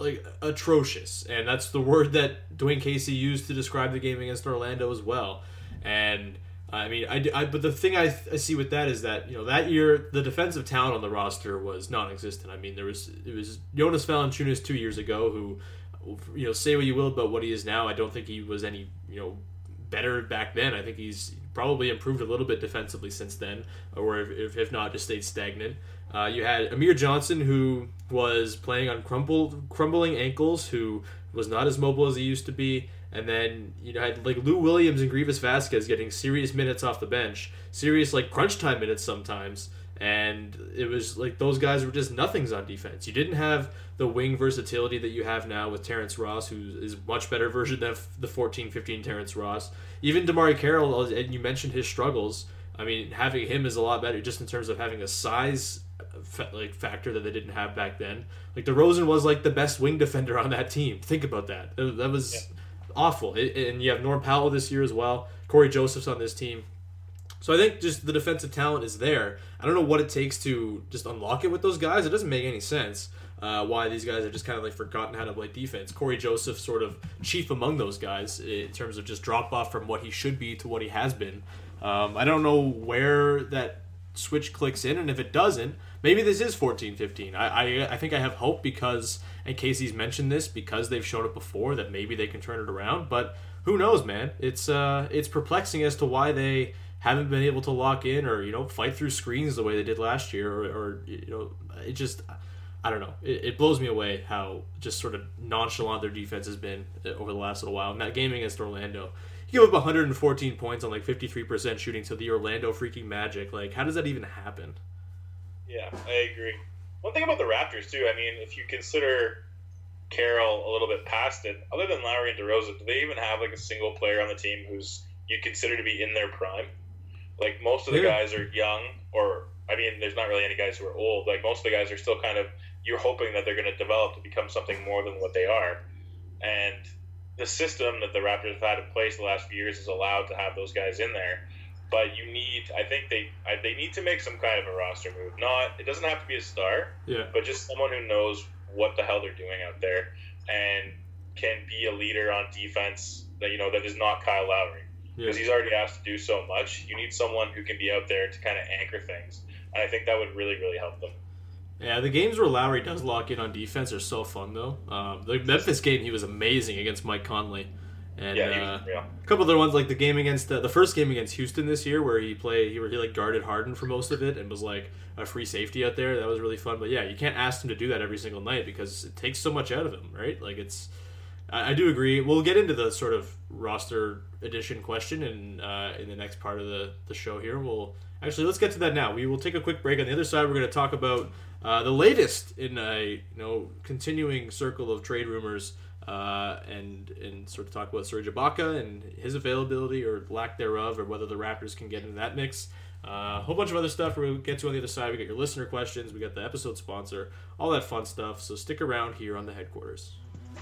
Speaker 1: like atrocious, and that's the word that Dwayne Casey used to describe the game against Orlando as well. And I mean, I, I but the thing I, I see with that is that, you know, that year the defensive talent on the roster was non-existent. I mean, there was it was Jonas Valanciunas two years ago who, you know, say what you will about what he is now. I don't think he was any, you know, better back then. I think he's probably improved a little bit defensively since then, or if, if not, just stayed stagnant. Uh, you had Amir Johnson, who was playing on crumbled, crumbling ankles, who was not as mobile as he used to be. And then you had like Lou Williams and Grievous Vasquez getting serious minutes off the bench, serious like crunch time minutes sometimes. And it was like those guys were just nothings on defense. You didn't have the wing versatility that you have now with Terrence Ross, who is a much better version of the fourteen fifteen Terrence Ross. Even DeMarre Carroll, and you mentioned his struggles. I mean, having him is a lot better just in terms of having a size like factor that they didn't have back then. Like DeRozan was like the best wing defender on that team. Think about that. That was... Yeah. Awful. It, and you have Norm Powell this year as well. Corey Joseph's on this team. So I think just the defensive talent is there. I don't know what it takes to just unlock it with those guys. It doesn't make any sense uh, why these guys have just kind of like forgotten how to play defense. Corey Joseph sort of chief among those guys in terms of just drop off from what he should be to what he has been. Um, I don't know where that switch clicks in, and if it doesn't, maybe this is fourteen fifteen. I, I I think I have hope because, and Casey's mentioned this, because they've shown it before, that maybe they can turn it around. But who knows, man? It's uh it's perplexing as to why they haven't been able to lock in or, you know, fight through screens the way they did last year, or, or you know, it just, I don't know. It, it blows me away how just sort of nonchalant their defense has been over the last little while. In that game against Orlando, you give up one hundred fourteen points on like fifty-three percent shooting to the Orlando freaking Magic. Like, how does that even happen?
Speaker 2: Yeah, I agree. One thing about the Raptors, too, I mean, if you consider Carroll a little bit past it, other than Lowry and DeRozan, do they even have, like, a single player on the team who's you consider to be in their prime? Like, most of the yeah. guys are young, or, I mean, there's not really any guys who are old. Like, most of the guys are still kind of, you're hoping that they're going to develop to become something more than what they are. And the system that the Raptors have had in place the last few years is allowed to have those guys in there. But you need, I think they they need to make some kind of a roster move. Not, it doesn't have to be a star,
Speaker 1: yeah.
Speaker 2: but just someone who knows what the hell they're doing out there and can be a leader on defense that, you know, that is not Kyle Lowry. Because yeah. he's already asked to do so much. You need someone who can be out there to kind of anchor things. And I think that would really, really help them.
Speaker 1: Yeah, the games where Lowry does lock in on defense are so fun, though. Um, the Memphis game, he was amazing against Mike Conley. And
Speaker 2: yeah, he was,
Speaker 1: uh,
Speaker 2: yeah.
Speaker 1: a couple other ones, like the game against uh, the first game against Houston this year, where he played, he, he like guarded Harden for most of it and was like a free safety out there. That was really fun. But yeah, you can't ask him to do that every single night because it takes so much out of him, right? Like it's, I, I do agree. We'll get into the sort of roster addition question in uh, in the next part of the the show here. We'll actually let's get to that now. We will take a quick break. On the other side, we're going to talk about uh, the latest in a you know continuing circle of trade rumors. Uh, and and sort of talk about Serge Ibaka and his availability or lack thereof, or whether the Raptors can get into that mix. Uh, a whole bunch of other stuff we'll get to on the other side. We got your listener questions, we got the episode sponsor, all that fun stuff. So stick around here on the headquarters.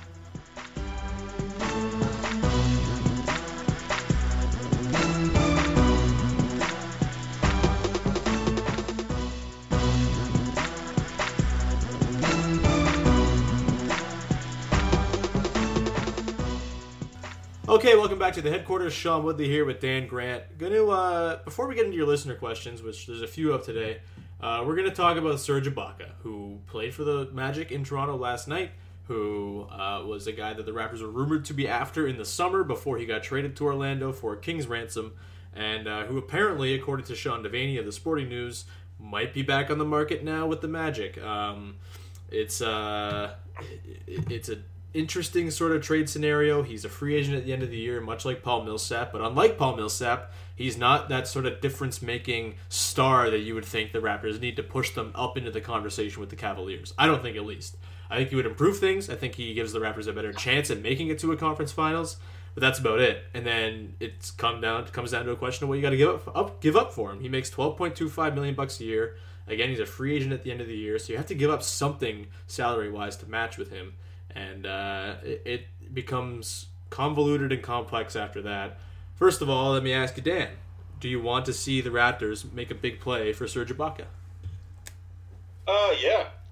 Speaker 1: Okay, welcome back to the headquarters. Sean Woodley here with Dan Grant. Gonna uh, before we get into your listener questions, which there's a few of today, uh, we're gonna talk about Serge Ibaka, who played for the Magic in Toronto last night, who uh, was a guy that the Raptors were rumored to be after in the summer before he got traded to Orlando for a king's ransom, and uh, who apparently, according to Sean Devaney of the Sporting News, might be back on the market now with the Magic. Um, it's uh, it, it's a interesting sort of trade scenario. He's a free agent at the end of the year, much like Paul Millsap, but unlike Paul Millsap, he's not that sort of difference-making star that you would think the Raptors need to push them up into the conversation with the Cavaliers. I don't think, at least. I think he would improve things. I think he gives the Raptors a better chance at making it to a conference finals, but that's about it. And then it's come down it comes down to a question of what you got to give up, up give up for him. He makes twelve point two five million dollars bucks a year. Again, he's a free agent at the end of the year, so you have to give up something salary-wise to match with him. And uh, it, it becomes convoluted and complex after that. First of all, let me ask you, Dan, do you want to see the Raptors make a big play for Serge Ibaka?
Speaker 2: Uh, yeah.
Speaker 1: Yeah?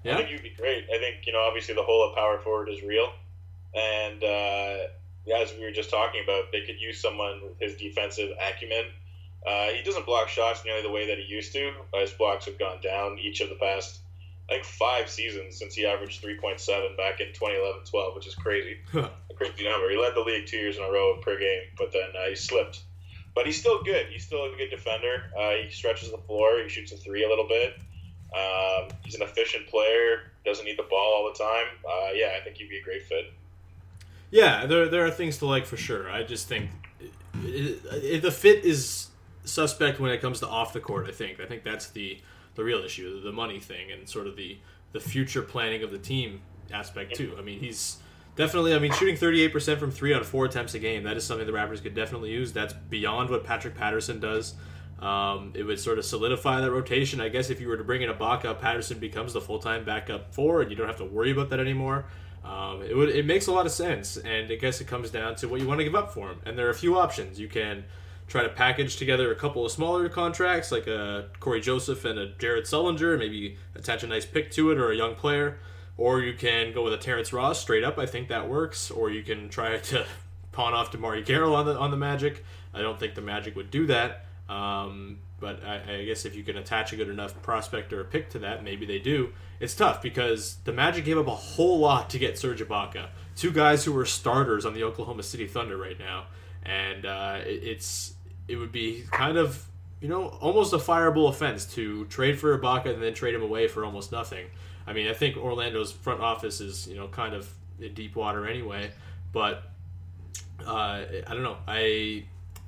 Speaker 1: Yeah?
Speaker 2: I think you'd be great. I think, you know, obviously the hole at power forward is real. And uh, as we were just talking about, they could use someone with his defensive acumen. Uh, he doesn't block shots nearly the way that he used to. His blocks have gone down each of the past, I think, five seasons since he averaged three point seven back in twenty eleven twelve, which is crazy. A crazy number. He led the league two years in a row per game, but then uh, he slipped. But he's still good. He's still a good defender. Uh, he stretches the floor. He shoots a three a little bit. Um, he's an efficient player. Doesn't need the ball all the time. Uh, yeah, I think he'd be a great fit.
Speaker 1: Yeah, there there are things to like for sure. I just think it, it, the fit is suspect when it comes to off the court. I think I think that's the the real issue, the money thing, and sort of the the future planning of the team aspect too. I mean, he's definitely. I mean, shooting thirty-eight percent from three on four attempts a game. That is something the Raptors could definitely use. That's beyond what Patrick Patterson does. Um, it would sort of solidify that rotation. I guess if you were to bring in Ibaka, Patterson becomes the full time backup four, and you don't have to worry about that anymore. Um, it would it makes a lot of sense, and I guess it comes down to what you want to give up for him. And there are a few options. You can try to package together a couple of smaller contracts, like a Corey Joseph and a Jared Sullinger, maybe attach a nice pick to it or a young player. Or you can go with a Terrence Ross straight up. I think that works. Or you can try to pawn off DeMarre Carroll on the on the Magic. I don't think the Magic would do that. Um, but I, I guess if you can attach a good enough prospect or a pick to that, maybe they do. It's tough because the Magic gave up a whole lot to get Serge Ibaka. Two guys who are starters on the Oklahoma City Thunder right now. And uh, it, it's it would be kind of, you know, almost a fireable offense to trade for Ibaka and then trade him away for almost nothing. I mean, I think Orlando's front office is, you know, kind of in deep water anyway. But uh, I don't know. I,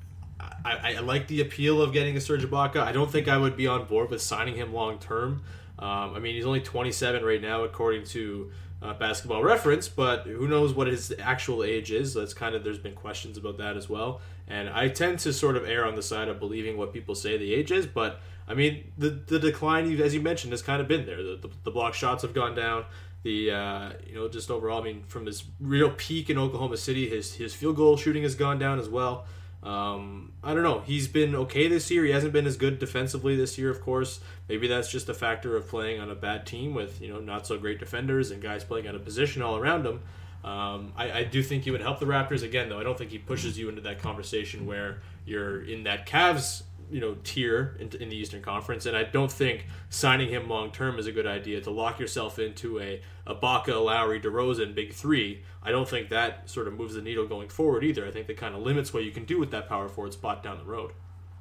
Speaker 1: I I like the appeal of getting a Serge Ibaka. I don't think I would be on board with signing him long term. Um, I mean, he's only twenty-seven right now, according to uh, Basketball Reference. But who knows what his actual age is? That's kind of there's been questions about that as well. And I tend to sort of err on the side of believing what people say the age is, but I mean, the the decline, as you mentioned, has kind of been there. The, the, the block shots have gone down. The uh, you know, just overall, I mean, from his real peak in Oklahoma City, his his field goal shooting has gone down as well. Um, I don't know. He's been okay this year. He hasn't been as good defensively this year, of course. Maybe that's just a factor of playing on a bad team with, you know, not so great defenders and guys playing out of position all around him. Um, I, I do think he would help the Raptors again, though. I don't think he pushes you into that conversation where you're in that Cavs, you know, tier in, in the Eastern Conference, and I don't think signing him long term is a good idea to lock yourself into a Ibaka, Lowry, DeRozan big three. I don't think that sort of moves the needle going forward either. I think that kind of limits what you can do with that power forward spot down the road.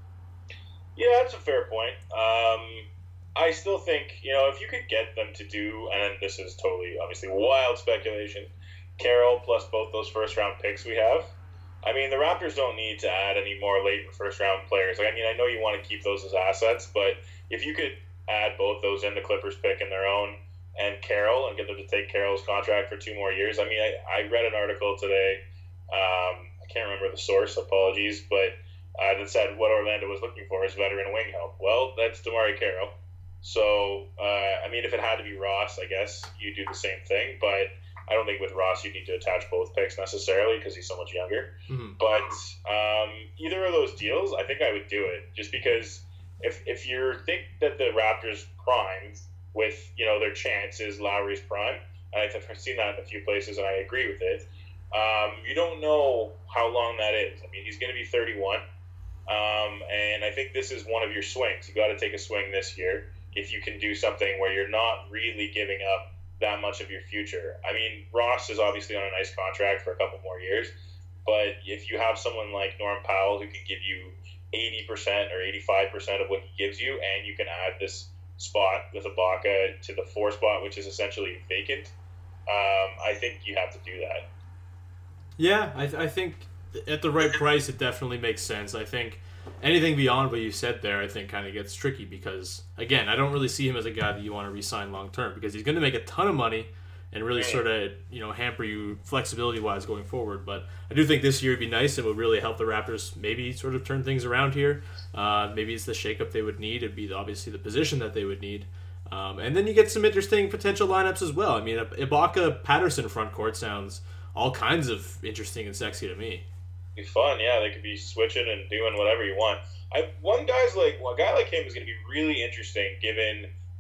Speaker 2: Yeah, that's a fair point. Um, I still think, you know, if you could get them to do, and this is totally obviously wild speculation, Carroll plus both those first round picks we have. I mean, the Raptors don't need to add any more late first round players. Like, I mean, I know you want to keep those as assets, but if you could add both those in, the Clippers pick and their own, and Carroll, and get them to take Carroll's contract for two more years. I mean, I, I read an article today. Um, I can't remember the source. Apologies, but uh, that said what Orlando was looking for is veteran wing help. Well, that's DeMarre Carroll. So, uh, I mean, if it had to be Ross, I guess you do the same thing, but I don't think with Ross you need to attach both picks necessarily because he's so much younger. Mm-hmm. But um, either of those deals, I think I would do it just because if if you think that the Raptors prime with, you know, their chance is Lowry's prime, and I've seen that in a few places and I agree with it, um, you don't know how long that is. I mean, he's going to be thirty-one, um, and I think this is one of your swings. You got to take a swing this year if you can do something where you're not really giving up that much of your future. I mean, Ross is obviously on a nice contract for a couple more years, but if you have someone like Norm Powell who can give you eighty percent or eighty-five percent of what he gives you, and you can add this spot with Ibaka to the four spot, which is essentially vacant, um, I think you have to do that.
Speaker 1: Yeah, I, th- I think at the right price, it definitely makes sense. I think anything beyond what you said there, I think, kind of gets tricky because, again, I don't really see him as a guy that you want to re-sign long-term because he's going to make a ton of money and really sort of, you know, hamper you flexibility-wise going forward. But I do think this year would be nice and would really help the Raptors maybe sort of turn things around here. Uh, maybe it's the shakeup they would need. It'd be obviously the position that they would need. Um, and then you get some interesting potential lineups as well. I mean, Ibaka-Patterson front court sounds all kinds of interesting and sexy to me.
Speaker 2: Be fun, yeah. They could be switching and doing whatever you want. I one guy's like one guy like him is going to be really interesting given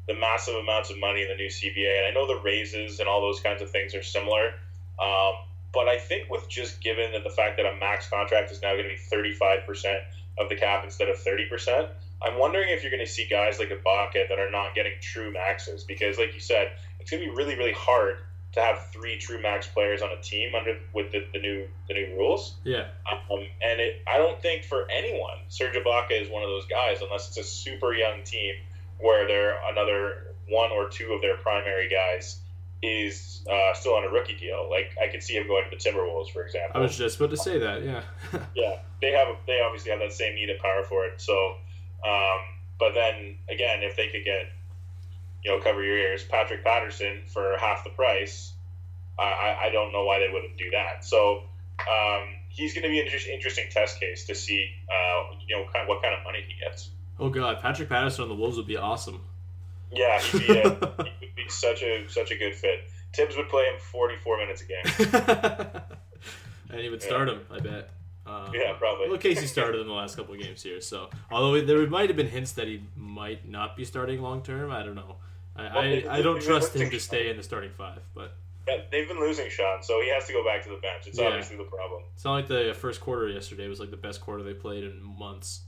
Speaker 2: the massive amounts of money in the new C B A, and I know the raises and all those kinds of things are similar. Um, but I think with just given that the fact that a max contract is now going to be thirty-five percent of the cap instead of thirty percent, I'm wondering if you're going to see guys like Ibaka that are not getting true maxes, because like you said, it's going to be really, really hard to have three true max players on a team under with the, the new the new rules.
Speaker 1: Yeah.
Speaker 2: Um, and it, I don't think for anyone, Serge Ibaka is one of those guys, unless it's a super young team where they're another one or two of their primary guys is uh, still on a rookie deal. Like, I could see him going to the Timberwolves, for example.
Speaker 1: I was just about to say that, yeah.
Speaker 2: yeah, they have they obviously have that same need at power forward. So, um, but then again, if they could get, you know, cover your ears, Patrick Patterson for half the price, I, I don't know why they wouldn't do that. So um, he's going to be an inter- interesting test case to see, uh, you know, kind of what kind of money he gets.
Speaker 1: Oh God, Patrick Patterson on the Wolves would be awesome.
Speaker 2: Yeah, he'd be, a, he would be such a such a good fit. Tibbs would play him forty-four minutes a game.
Speaker 1: And he would start yeah. him, I bet. Uh,
Speaker 2: yeah, probably.
Speaker 1: Well, Casey started in the last couple of games here, so although there might have been hints that he might not be starting long term, I don't know. I well, I, I don't trust him to stay in the starting five, but
Speaker 2: yeah, they've been losing Sean, so he has to go back to the bench. It's yeah. obviously the problem.
Speaker 1: It's not like the first quarter yesterday was like the best quarter they played in months.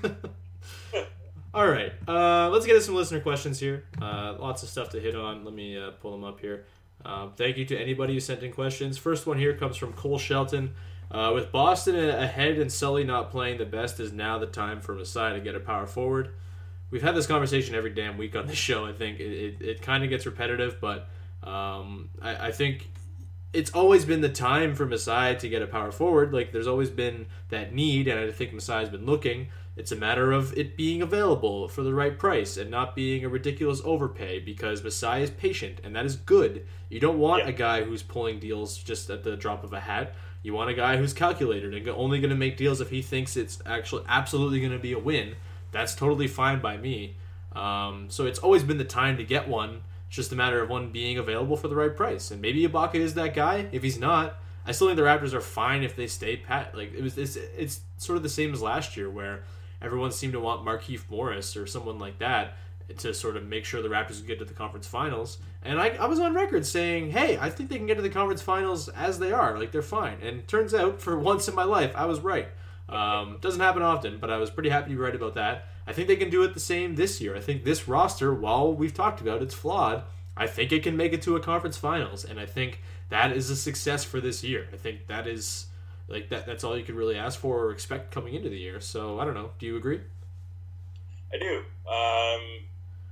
Speaker 1: All right, uh, let's get to some listener questions here. Uh, lots of stuff to hit on. Let me uh, pull them up here. Um, thank you to anybody who sent in questions. First one here comes from Cole Shelton. Uh, with Boston ahead and Sully not playing the best, is now the time for Masai to get a power forward. We've had this conversation every damn week on this show. I think it, it, it kind of gets repetitive, but um, I, I think it's always been the time for Masai to get a power forward. Like, there's always been that need, and I think Masai's been looking. It's a matter of it being available for the right price and not being a ridiculous overpay, because Masai is patient, and that is good. You don't want yeah. a guy who's pulling deals just at the drop of a hat. You want a guy who's calculated and only going to make deals if he thinks it's actually absolutely going to be a win. That's totally fine by me. Um, so it's always been the time to get one. It's just a matter of one being available for the right price. And maybe Ibaka is that guy. If he's not, I still think the Raptors are fine if they stay pat. Like it was, it's, it's sort of the same as last year, where everyone seemed to want Markieff Morris or someone like that to sort of make sure the Raptors would get to the conference finals. And I, I was on record saying, hey, I think they can get to the conference finals as they are. Like, they're fine. And turns out, for once in my life, I was right. Um, doesn't happen often, but I was pretty happy to be right about that. I think they can do it the same this year. I think this roster, while we've talked about it's flawed, I think it can make it to a conference finals. And I think that is a success for this year. I think that is, like, that that's all you could really ask for or expect coming into the year. So, I don't know. Do you agree?
Speaker 2: I do. Um...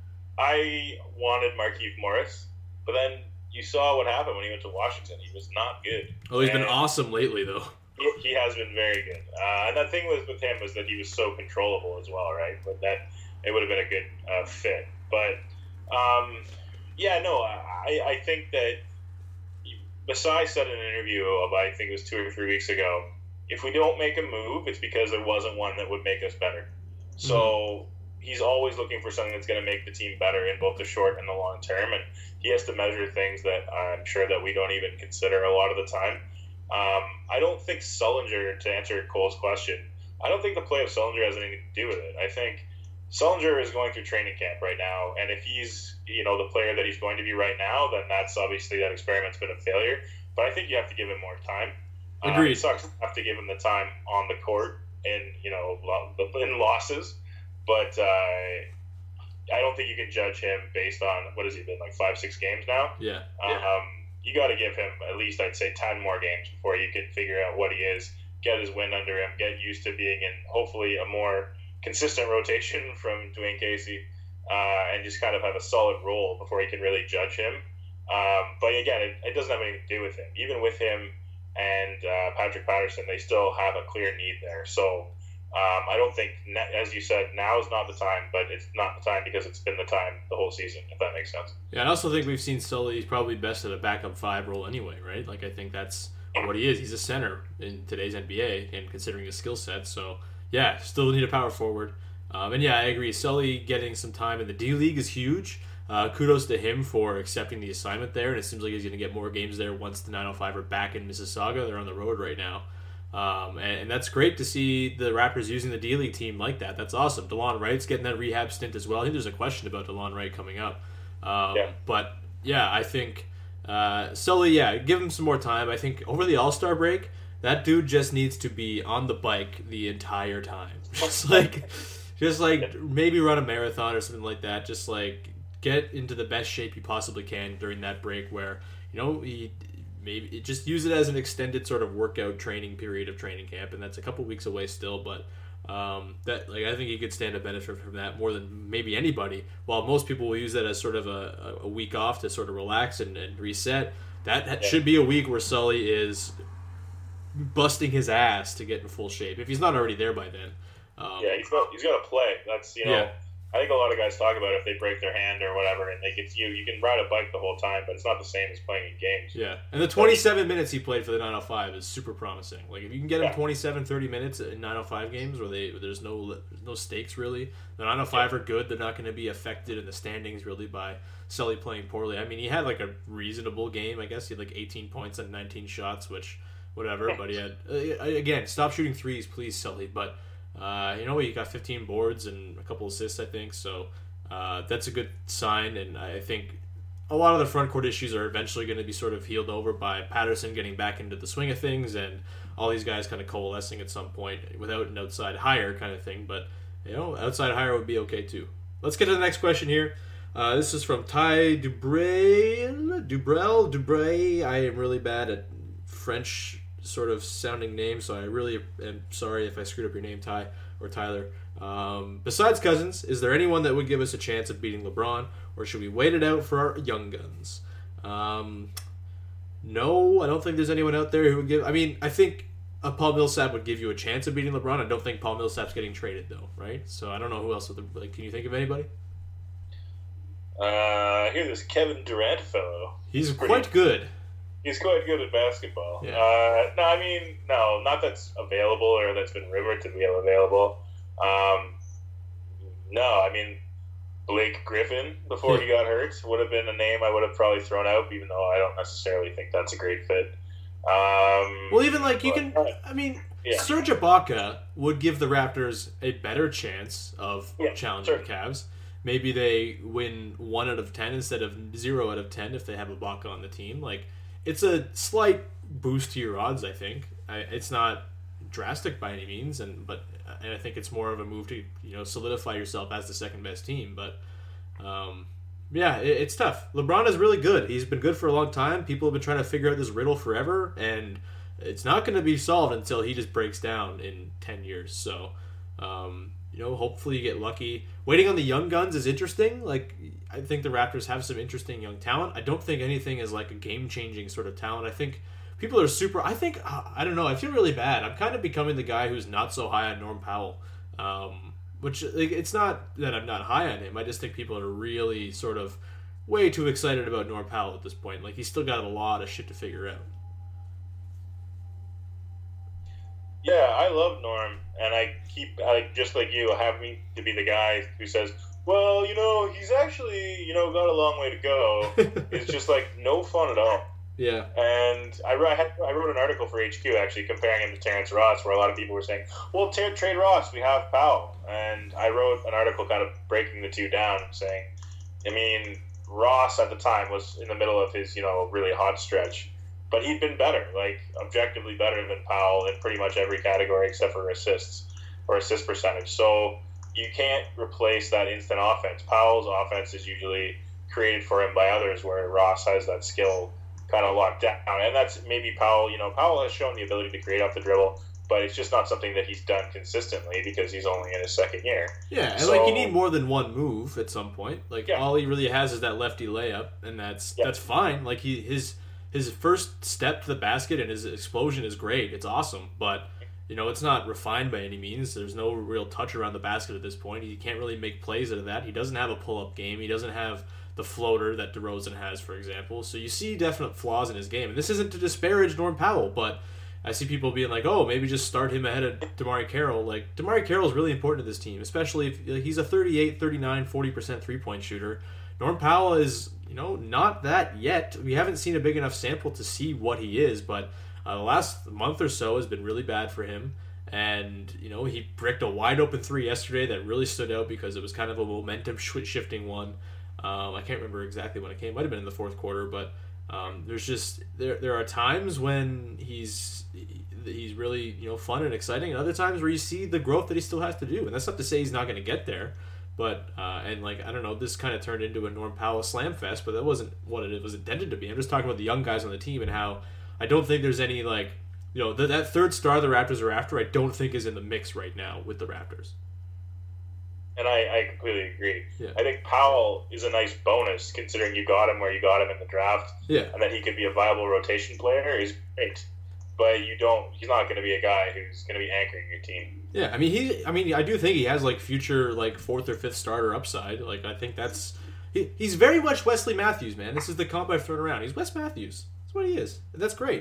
Speaker 2: I wanted Markieff Morris, but then you saw what happened when he went to Washington. He was not good.
Speaker 1: Oh, he's and been awesome lately, though.
Speaker 2: He, he has been very good. Uh, and the thing was with him was that he was so controllable as well, right? But that it would have been a good uh, fit. But um, yeah, no, I, I think that Masai said in an interview about, I think it was two or three weeks ago, if we don't make a move, it's because there wasn't one that would make us better. So. Mm-hmm. He's always looking for something that's going to make the team better in both the short and the long term, and he has to measure things that I'm sure that we don't even consider a lot of the time. Um, I don't think Sullinger, to answer Cole's question, I don't think the play of Sullinger has anything to do with it. I think Sullinger is going through training camp right now, and if he's, you know, the player that he's going to be right now, then that's obviously that experiment's been a failure. But I think you have to give him more time.
Speaker 1: Agreed.
Speaker 2: Um, it sucks to have to give him the time on the court and, you know, in losses. But uh, I don't think you can judge him based on, what has he been, like five, six games now?
Speaker 1: Yeah.
Speaker 2: Um,
Speaker 1: yeah.
Speaker 2: You got to give him at least, I'd say, ten more games before you can figure out what he is, get his wind under him, get used to being in hopefully a more consistent rotation from Dwayne Casey, uh, and just kind of have a solid role before you can really judge him. Um, but again, it, it doesn't have anything to do with him. Even with him and uh, Patrick Patterson, they still have a clear need there. So, Um, I don't think, as you said, now is not the time, but it's not the time because it's been the time the whole season, if that makes sense.
Speaker 1: Yeah, I also think we've seen Sully, he's probably best at a backup five role anyway, right? Like, I think that's what he is. He's a center in today's N B A, and considering his skill set. So, yeah, still need a power forward. Um, and, yeah, I agree. Sully getting some time in the D-League is huge. Uh, kudos to him for accepting the assignment there, and it seems like he's going to get more games there once the nine oh five are back in Mississauga. They're on the road right now. Um, and, and that's great to see the Raptors using the D-League team like that. That's awesome. DeLon Wright's getting that rehab stint as well. I think there's a question about DeLon Wright coming up. Um,
Speaker 2: Yeah.
Speaker 1: But, yeah, I think uh, Sully, yeah, give him some more time. I think over the All-Star break, that dude just needs to be on the bike the entire time. Just like, just like maybe run a marathon or something like that. Just like get into the best shape you possibly can during that break where, you know, he maybe just use it as an extended sort of workout training period of training camp, and that's a couple weeks away still, but um, that like I think he could stand to benefit from that more than maybe anybody. While most people will use that as sort of a, a week off to sort of relax and, and reset, that, that
Speaker 2: Yeah.
Speaker 1: should be a week where Sully is busting his ass to get in full shape if he's not already there by then. Um,
Speaker 2: Yeah, he's got he's got to play. That's you know,
Speaker 1: Yeah.
Speaker 2: I think a lot of guys talk about if they break their hand or whatever, and they get you. You can ride a bike the whole time, but it's not the same as playing in games.
Speaker 1: Yeah, and the twenty-seven minutes he played for the nine oh five is super promising. Like, if you can get him
Speaker 2: Yeah.
Speaker 1: twenty-seven, thirty minutes in nine oh five games where they there's no there's no stakes, really. The nine oh five are good. They're not going to be affected in the standings, really, by Sully playing poorly. I mean, he had, like, a reasonable game, I guess. He had, like, eighteen points on nineteen shots, which, whatever. But he had, uh, again, stop shooting threes, please, Sully. But, uh, you know, he got fifteen boards and a couple assists, I think, so... Uh, that's a good sign, and I think a lot of the front court issues are eventually going to be sort of healed over by Patterson getting back into the swing of things and all these guys kind of coalescing at some point without an outside hire kind of thing. But, you know, outside hire would be okay too. Let's get to the next question here. Uh, this is from Ty Dubrel. Dubrel? Dubray. I am really bad at French sort of sounding names, so I really am sorry if I screwed up your name, Ty or Tyler. Um, besides Cousins, is there anyone that would give us a chance of beating LeBron, or should we wait it out for our young guns? Um, no, I don't think there's anyone out there who would give... I mean, I think a Paul Millsap would give you a chance of beating LeBron. I don't think Paul Millsap's getting traded, though, right? So I don't know who else would... Like, can you think of anybody?
Speaker 2: Uh, here's this Kevin Durant fellow.
Speaker 1: He's
Speaker 2: Pretty-
Speaker 1: quite good.
Speaker 2: He's quite good at basketball.
Speaker 1: Yeah.
Speaker 2: Uh, no, I mean, no, not that's available or that's been rumored to be available. Um, no, I mean, Blake Griffin, before he got hurt, would have been a name I would have probably thrown out, even though I don't necessarily think that's a great fit. Um,
Speaker 1: Well, even like you
Speaker 2: but-
Speaker 1: can, I mean,
Speaker 2: Yeah.
Speaker 1: Serge Ibaka would give the Raptors a better chance of
Speaker 2: Yeah,
Speaker 1: challenging
Speaker 2: sure.
Speaker 1: the Cavs. Maybe they win one out of ten instead of zero out of ten if they have Ibaka on the team. Like, it's a slight boost to your odds, I think. I, it's not drastic by any means, and but and I think it's more of a move to you know solidify yourself as the second best team. But um, yeah, it, it's tough. LeBron is really good. He's been good for a long time. People have been trying to figure out this riddle forever, and it's not going to be solved until he just breaks down in ten years. So um, you know, hopefully you get lucky. Waiting on the young guns is interesting. Like, I think the Raptors have some interesting young talent. I don't think anything is like a game-changing sort of talent. I think people are super... I think... uh, I don't know. I feel really bad. I'm kind of becoming the guy who's not so high on Norm Powell. Um, which, like, it's not that I'm not high on him. I just think people are really sort of way too excited about Norm Powell at this point. Like, he's still got a lot of shit to figure out.
Speaker 2: Yeah, I love Norm, and I keep, I, just like you, having to be the guy who says, well, you know, he's actually, you know, got a long way to go. It's just, like, no fun at all.
Speaker 1: Yeah.
Speaker 2: And I, I, had, I wrote an article for H Q, actually, comparing him to Terrence Ross, where a lot of people were saying, well, t- trade Ross, we have Powell. And I wrote an article kind of breaking the two down, saying, I mean, Ross at the time was in the middle of his, you know, really hot stretch. But he'd been better, like, objectively better than Powell in pretty much every category except for assists or assist percentage. So you can't replace that instant offense. Powell's offense is usually created for him by others, where Ross has that skill kind of locked down. And that's maybe Powell, you know, Powell has shown the ability to create off the dribble, but it's just not something that he's done consistently because he's only in his second year.
Speaker 1: Yeah, and
Speaker 2: So-
Speaker 1: like you need more than one move at some point. Like
Speaker 2: Yeah.
Speaker 1: all he really has is that lefty layup, and that's
Speaker 2: Yeah.
Speaker 1: that's fine. Like he his his first step to the basket and his explosion is great. It's awesome, but you know it's not refined by any means. There's no real touch around the basket at this point. He can't really make plays out of that. He doesn't have a pull up game. He doesn't have the floater that DeRozan has, for example. So you see definite flaws in his game. And this isn't to disparage Norm Powell, but I see people being like, oh, maybe just start him ahead of DeMarre Carroll. Like, DeMarre Carroll is really important to this team, especially if like, he's a thirty-eight, thirty-nine, forty percent three-point shooter. Norm Powell is, you know, not that yet. We haven't seen a big enough sample to see what he is, but Uh, the last month or so has been really bad for him. And, you know, he bricked a wide open three yesterday that really stood out because it was kind of a momentum sh- shifting one. Um, I can't remember exactly when it came. It might have been in the fourth quarter, but um, there's just there there are times when he's he's really, you know, fun and exciting, and other times where you see the growth that he still has to do. And that's not to say he's not going to get there. But, uh, and like, I don't know, this kind of turned into a Norm Powell slam fest, but that wasn't what it was intended to be. I'm just talking about the young guys on the team and how I don't think there's any, like, you know, th- that third star the Raptors are after, I don't think is in the mix right now with the Raptors.
Speaker 2: And I, I completely agree.
Speaker 1: Yeah.
Speaker 2: I think Powell is a nice bonus considering you got him where you got him in the draft.
Speaker 1: Yeah.
Speaker 2: And that he could be a viable rotation player is great. But you don't. He's not going to be a guy who's going to be anchoring your team.
Speaker 1: Yeah, I mean he. I mean I do think he has like future like fourth or fifth starter upside. Like I think that's he, he's very much Wesley Matthews, man. This is the comp I've thrown around. He's Wes Matthews. That's what he is. That's great.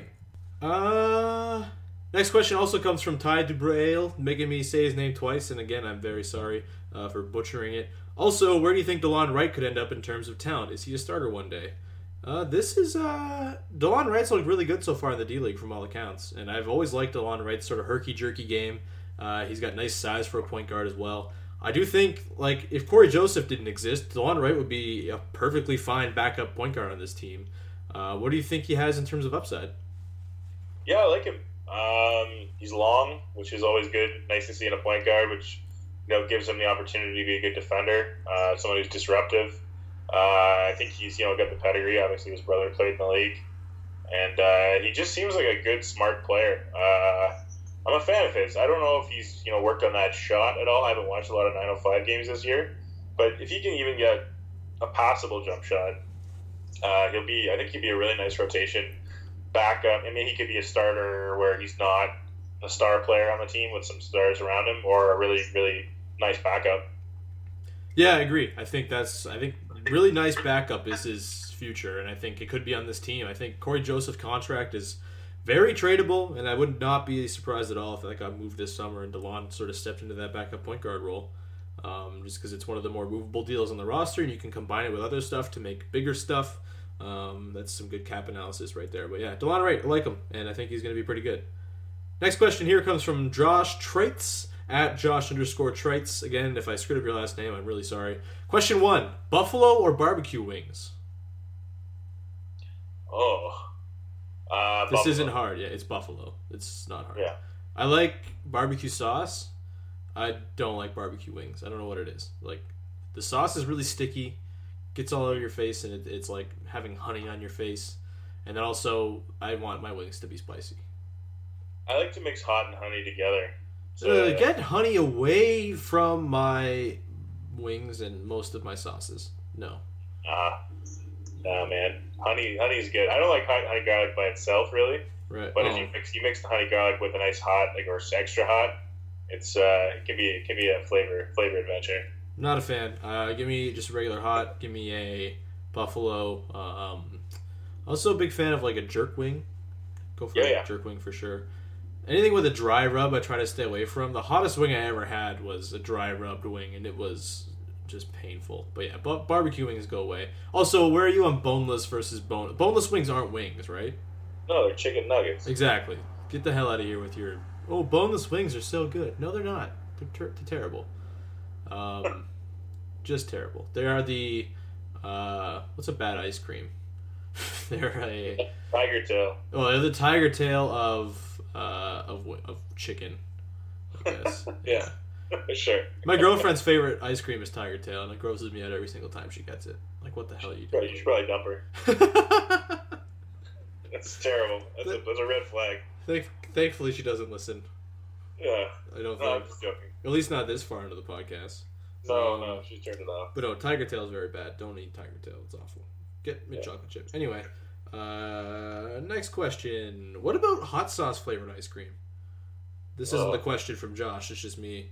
Speaker 1: Uh, next question also comes from Ty Dubrail, making me say his name twice, and again I'm very sorry uh, for butchering it. Also, where do you think DeLon Wright could end up in terms of talent? Is he a starter one day? Uh, this is, uh, DeLon Wright's looked really good so far in the D-League from all accounts, and I've always liked DeLon Wright's sort of herky-jerky game. Uh, he's got nice size for a point guard as well. I do think, like, if Corey Joseph didn't exist, DeLon Wright would be a perfectly fine backup point guard on this team. Uh, what do you think he has in terms of upside?
Speaker 2: Yeah, I like him. Um, he's long, which is always good. Nice to see in a point guard, which, you know, gives him the opportunity to be a good defender, uh, someone who's disruptive. Uh, I think he's, you know, got the pedigree. Obviously, his brother played in the league. And uh, he just seems like a good, smart player. Uh, I'm a fan of his. I don't know if he's, you know, worked on that shot at all. I haven't watched a lot of nine oh five games this year. But if he can even get a passable jump shot, uh, he'll be, I think he'd be a really nice rotation backup. I mean, he could be a starter where he's not a star player on the team with some stars around him, or a really, really nice backup.
Speaker 1: Yeah, I agree. I think that's, I think really nice backup is his future, and I think it could be on this team. I think Corey Joseph's contract is very tradable, and I would not be surprised at all if that got moved this summer and DeLon sort of stepped into that backup point guard role, um, just because it's one of the more movable deals on the roster, and you can combine it with other stuff to make bigger stuff. Um, that's some good cap analysis right there. But yeah, DeLon Wright, I like him, and I think he's going to be pretty good. Next question here comes from Josh Traits, at Josh underscore Traits. Again, if I screwed up your last name, I'm really sorry. Question one, buffalo or barbecue wings?
Speaker 2: Oh. Uh,
Speaker 1: this
Speaker 2: buffalo.
Speaker 1: isn't hard. Yeah, it's buffalo. It's not hard.
Speaker 2: Yeah.
Speaker 1: I like barbecue sauce. I don't like barbecue wings. I don't know what it is. Like, the sauce is really sticky, gets all over your face, and it, it's like having honey on your face. And then also, I want my wings to be spicy.
Speaker 2: I like to mix hot and honey together. So,
Speaker 1: uh, get honey away from my wings and most of my sauces. No.
Speaker 2: Ah, nah, man. Honey, honey's good. I don't like honey, honey garlic by itself, really.
Speaker 1: Right.
Speaker 2: But
Speaker 1: oh.
Speaker 2: if you mix, you mix the honey garlic with a nice hot, like or extra hot, it's uh, it can be it can be a flavor flavor adventure.
Speaker 1: Not a fan. Uh, give me just a regular hot. Give me a buffalo. Uh, um, also a big fan of like a jerk wing. Go for
Speaker 2: yeah,
Speaker 1: a
Speaker 2: yeah.
Speaker 1: jerk wing for sure. Anything with a dry rub, I try to stay away from. The hottest wing I ever had was a dry rubbed wing, and it was just painful. But yeah, bu- barbecue wings go away. Also, where are you on boneless versus bone? Boneless wings aren't wings, right?
Speaker 2: No, they're chicken nuggets.
Speaker 1: Exactly. Get the hell out of here with your, oh, boneless wings are so good. No, they're not. They're, ter- they're terrible. Um, just terrible. They are the, uh, what's a bad ice cream? They're a...
Speaker 2: Tiger tail.
Speaker 1: Oh, they're the tiger tail of... Uh, of of chicken, I guess.
Speaker 2: yeah, sure.
Speaker 1: My girlfriend's favorite ice cream is Tiger Tail, and it grosses me out every single time she gets it. Like, what the hell are you doing?
Speaker 2: You should probably dump her. That's terrible. That's a, that's a red flag.
Speaker 1: Thank, thankfully, she doesn't listen.
Speaker 2: Yeah.
Speaker 1: I don't
Speaker 2: no,
Speaker 1: think.
Speaker 2: I'm just joking.
Speaker 1: At least not this far into the podcast.
Speaker 2: No,
Speaker 1: um,
Speaker 2: no, she's turned it off.
Speaker 1: But no, Tiger Tail is very bad. Don't eat Tiger Tail. It's awful. Get mint yeah. chocolate chip. Anyway. Uh, next question. What about hot sauce flavored ice cream? This isn't
Speaker 2: oh.
Speaker 1: the question from Josh. It's just me.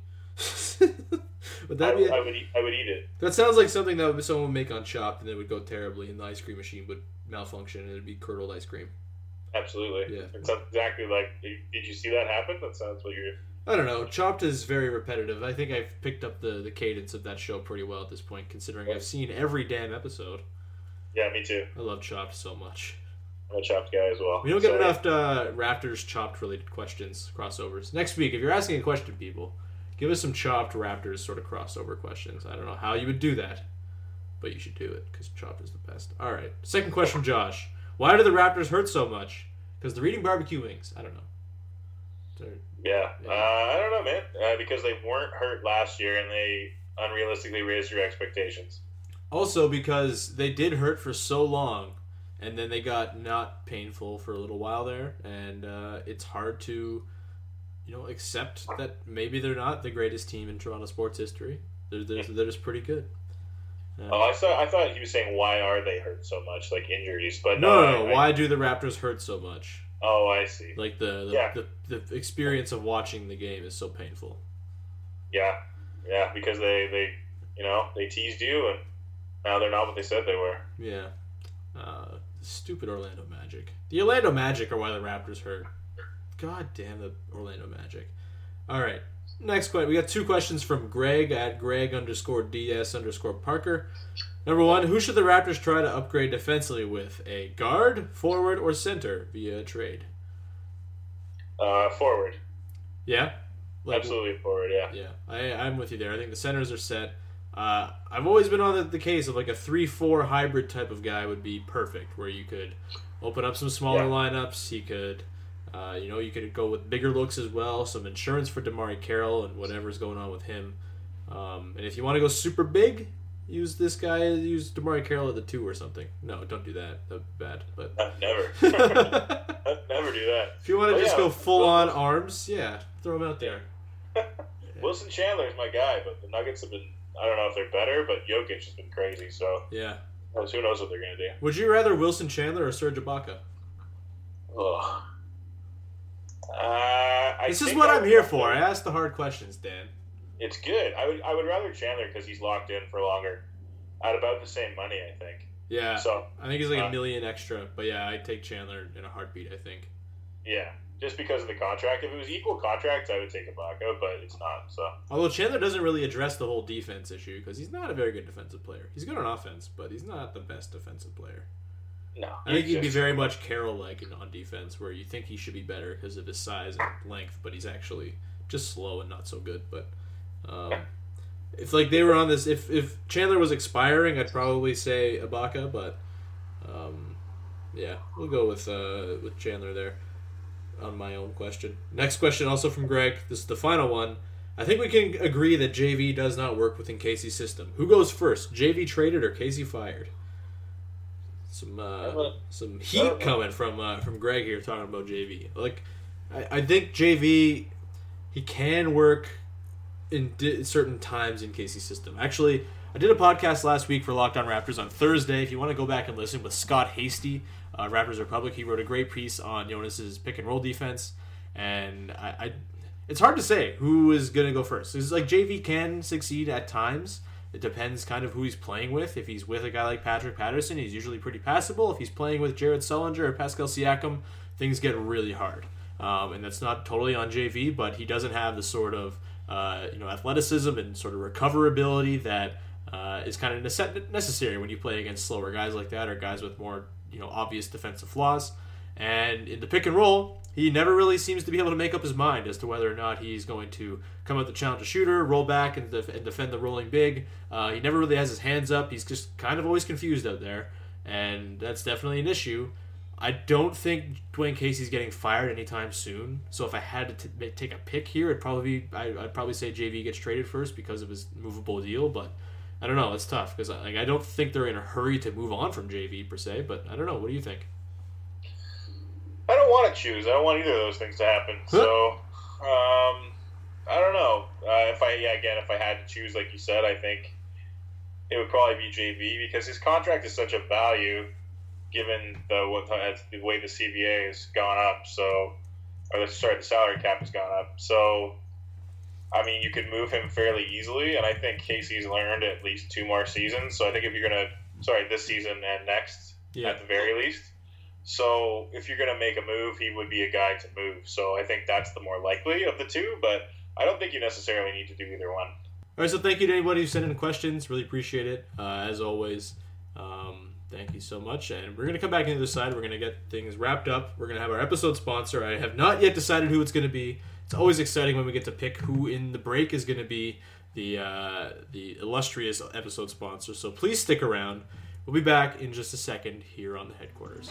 Speaker 1: would that
Speaker 2: I,
Speaker 1: be? A,
Speaker 2: I would. Eat, I would eat it.
Speaker 1: That sounds like something that someone would make on Chopped, and it would go terribly, and the ice cream machine would malfunction, and it'd be curdled ice cream.
Speaker 2: Absolutely.
Speaker 1: Yeah.
Speaker 2: It sounds exactly like. Did you see that happen? That sounds what you're.
Speaker 1: I don't know. Chopped is very repetitive. I think I've picked up the, the cadence of that show pretty well at this point, considering I've seen every damn episode.
Speaker 2: Yeah, me too.
Speaker 1: I love Chopped so much.
Speaker 2: I'm a Chopped guy as well.
Speaker 1: We don't get
Speaker 2: so,
Speaker 1: enough uh, Raptors Chopped related questions, crossovers. Next week, if you're asking a question, people, give us some Chopped Raptors sort of crossover questions. I don't know how you would do that, but you should do it because Chopped is the best. All right. Second question, Josh. Why do the Raptors hurt so much? Because they're eating barbecue wings. I don't know. They're,
Speaker 2: yeah.
Speaker 1: yeah.
Speaker 2: Uh, I don't know, man. Uh, because they weren't hurt last year and they unrealistically raised your expectations.
Speaker 1: Also because they did hurt for so long, and then they got not painful for a little while there, and uh, it's hard to, you know, accept that maybe they're not the greatest team in Toronto sports history. They're, they're, they're just pretty good. Uh,
Speaker 2: oh, I thought I thought he was saying why are they hurt so much, like injuries, but
Speaker 1: no,
Speaker 2: no.
Speaker 1: no, no.
Speaker 2: I,
Speaker 1: Why do the Raptors hurt so much?
Speaker 2: Oh, I see.
Speaker 1: Like the the,
Speaker 2: yeah.
Speaker 1: the the experience of watching the game is so painful.
Speaker 2: Yeah, yeah, because they, they you know they teased you and now they're not what they said they were.
Speaker 1: Yeah, uh, stupid Orlando Magic. The Orlando Magic are why the Raptors hurt. God damn the Orlando Magic. All right. Next question. We got two questions from Greg at Greg underscore DS underscore Parker. Number one, who should the Raptors try to upgrade defensively with? A guard, forward, or center via a trade?
Speaker 2: Uh, forward.
Speaker 1: Yeah? Like,
Speaker 2: Absolutely forward, yeah.
Speaker 1: Yeah, I, I'm with you there. I think the centers are set. Uh, I've always been on the, the case of like a three four hybrid type of guy would be perfect, where you could open up some smaller
Speaker 2: yeah.
Speaker 1: lineups. He could... Uh, you know, you could go with bigger looks as well, some insurance for DeMarre Carroll and whatever's going on with him. Um, and if you want to go super big, use this guy, use DeMarre Carroll at the two or something. No, don't do that. That'd be bad. But
Speaker 2: I'd never. I'd never do that.
Speaker 1: If you want to
Speaker 2: well,
Speaker 1: just
Speaker 2: yeah,
Speaker 1: go full
Speaker 2: Wilson,
Speaker 1: on arms, yeah, throw him out there.
Speaker 2: Wilson Chandler is my guy, but the Nuggets have been, I don't know if they're better, but Jokic has been crazy, so
Speaker 1: yeah.
Speaker 2: who knows what they're going to do.
Speaker 1: Would you rather Wilson Chandler or Serge Ibaka?
Speaker 2: Ugh. Uh, I
Speaker 1: this is
Speaker 2: think
Speaker 1: what
Speaker 2: I
Speaker 1: I'm here for. I ask the hard questions, Dan.
Speaker 2: It's good. I would I would rather Chandler because he's locked in for longer, at about the same money, I think.
Speaker 1: Yeah.
Speaker 2: So
Speaker 1: I think he's like
Speaker 2: uh,
Speaker 1: a million extra, but yeah, I'd take Chandler in a heartbeat. I think.
Speaker 2: Yeah, just because of the contract. If it was equal contracts, I would take Ibaka, but it's not. So.
Speaker 1: Although Chandler doesn't really address the whole defense issue because he's not a very good defensive player. He's good on offense, but he's not the best defensive player.
Speaker 2: No,
Speaker 1: I think he'd
Speaker 2: just,
Speaker 1: be very much Carroll-like on defense, where you think he should be better because of his size and length, but he's actually just slow and not so good. But um, if like they were on this, if if Chandler was expiring, I'd probably say Ibaka, but um, yeah, we'll go with uh, with Chandler there on my own question. Next question, also from Greg. This is the final one. I think we can agree that J V does not work within Casey's system. Who goes first? J V traded or Casey fired? Some uh, some heat coming from uh, from Greg here talking about J V. Like, I, I think J V, he can work in di- certain times in Casey's system. Actually, I did a podcast last week for Locked On Raptors on Thursday. If you want to go back and listen with Scott Hasty, uh, Raptors Republic, he wrote a great piece on Jonas's pick and roll defense. And I, I it's hard to say who is going to go first. It's like J V can succeed at times. It depends kind of who he's playing with. If he's with a guy like Patrick Patterson, he's usually pretty passable. If he's playing with Jared Sullinger or Pascal Siakam, things get really hard. Um, and that's not totally on J V, but he doesn't have the sort of uh, you know athleticism and sort of recoverability that uh, is kind of nece- necessary when you play against slower guys like that or guys with more you know obvious defensive flaws. And in the pick and roll, he never really seems to be able to make up his mind as to whether or not he's going to come out the challenge a shooter, roll back, and, def- and defend the rolling big. Uh, he never really has his hands up. He's just kind of always confused out there, and that's definitely an issue. I don't think Dwayne Casey's getting fired anytime soon. So if I had to t- take a pick here, it'd probably be, I, I'd probably say J V gets traded first because of his movable deal. But I don't know. It's tough because like, I don't think they're in a hurry to move on from J V per se. But I don't know. What do you think?
Speaker 2: I don't want to choose. I don't want either of those things to happen.
Speaker 1: Huh?
Speaker 2: So, um, I don't know. Uh, if I, yeah, again, if I had to choose, like you said, I think it would probably be J V because his contract is such a value, given the what the way the C B A has gone up. So, or the, sorry, the salary cap has gone up. So, I mean, you could move him fairly easily, and I think Casey's learned at least two more seasons. So, I think if you're gonna, sorry, this season and next,
Speaker 1: Yeah.
Speaker 2: at the very least. So if you're going to make a move, he would be a guy to move. So I think that's the more likely of the two, but I don't think you necessarily need to do either one.
Speaker 1: All right, so thank you to anybody who sent in questions. Really appreciate it. Uh, as always, um, Thank you so much. And we're going to come back into the side. We're going to get things wrapped up. We're going to have our episode sponsor. I have not yet decided who it's going to be. It's always exciting when we get to pick who in the break is going to be the uh, the illustrious episode sponsor. So please stick around. We'll be back in just a second here on the headquarters.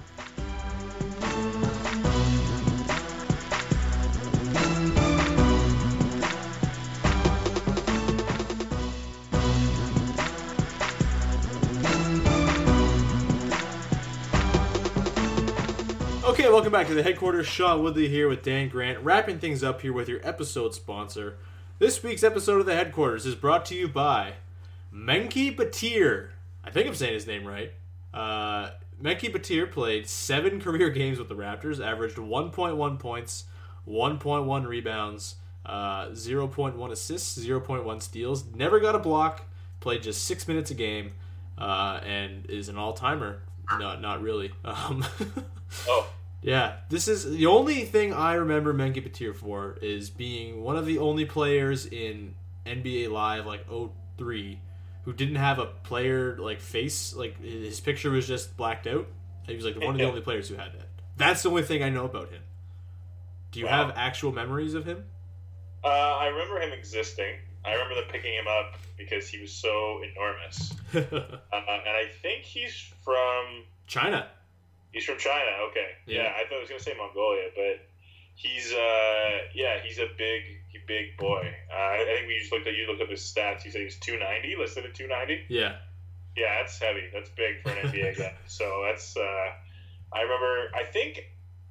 Speaker 1: Okay, welcome back to the headquarters. Sean Woodley here with Dan Grant, wrapping things up here with your episode sponsor. This week's episode of the headquarters is brought to you by Menki Batir. I think I'm saying his name right. Uh, Menki Batir played seven career games with the Raptors, averaged one point one points, one point one rebounds, uh, zero point one assists, zero point one steals, never got a block, played just six minutes a game, uh, and is an all-timer. No, not really. Um,
Speaker 2: oh.
Speaker 1: Yeah, this is the only thing I remember Menki Batir for is being one of the only players in N B A Live like oh three who didn't have a player like face, like his picture was just blacked out. He was like one of the only players who had that. That's the only thing I know about him. Do you wow. have actual memories of him?
Speaker 2: Uh, I remember him existing. I remember them picking him up because he was so enormous. uh, and I think he's from
Speaker 1: China.
Speaker 2: He's from China. Okay, yeah. yeah I thought I was gonna say Mongolia, but he's uh, yeah, he's a big, big boy. Uh, I think we just looked at you looked up his stats. You said he was two ninety, listed at two ninety.
Speaker 1: Yeah,
Speaker 2: yeah, that's heavy. That's big for an N B A guy. So that's. Uh, I remember. I think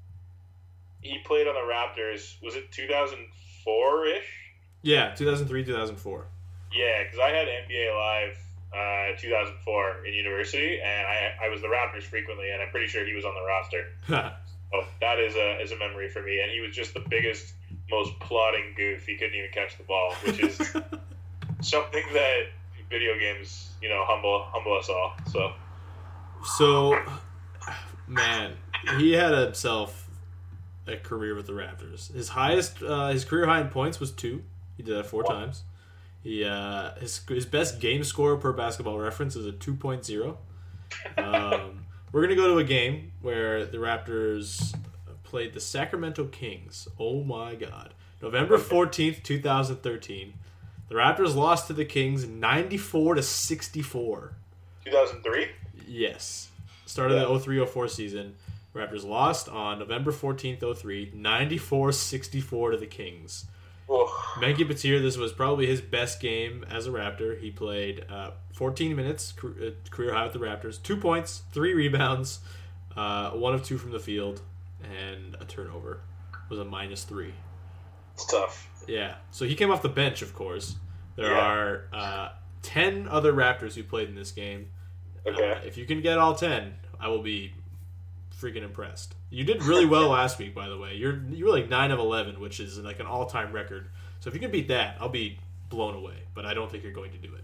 Speaker 2: he played on the Raptors. Was it two thousand four ish?
Speaker 1: Yeah, two thousand three, two thousand four.
Speaker 2: Yeah, because I had N B A Live. Uh, two thousand four in university, and I I was the Raptors frequently, and I'm pretty sure he was on the roster. Oh, that is a is a memory for me, and he was just the biggest, most plodding goof. He couldn't even catch the ball, which is something that video games, you know, humble humble us all. So,
Speaker 1: so, man, he had himself a career with the Raptors. His highest, uh, his career high in points was two. He did that four wow. times. He uh, his his best game score per Basketball Reference is a two point oh. Um, we're gonna go to a game where the Raptors played the Sacramento Kings. Oh my God! November fourteenth, two thousand thirteen. The Raptors lost to the Kings ninety-four to sixty-four.
Speaker 2: Two thousand three.
Speaker 1: Yes, started yeah. the oh three oh four season. Raptors lost on November fourteenth, oh three, ninety-four sixty-four to the Kings. Menki Batir, this was probably his best game as a Raptor. He played uh, fourteen minutes, career high with the Raptors, two points, three rebounds, uh, one of two from the field, and a turnover. It was a minus three.
Speaker 2: It's tough.
Speaker 1: Yeah. So he came off the bench, of course. There yeah. are uh, ten other Raptors who played in this game.
Speaker 2: Okay.
Speaker 1: Uh, if you can get all ten, I will be freaking impressed. You did really well last week, by the way. You're you were like nine of eleven, which is like an all-time record. So if you can beat that, I'll be blown away. But I don't think you're going to do it.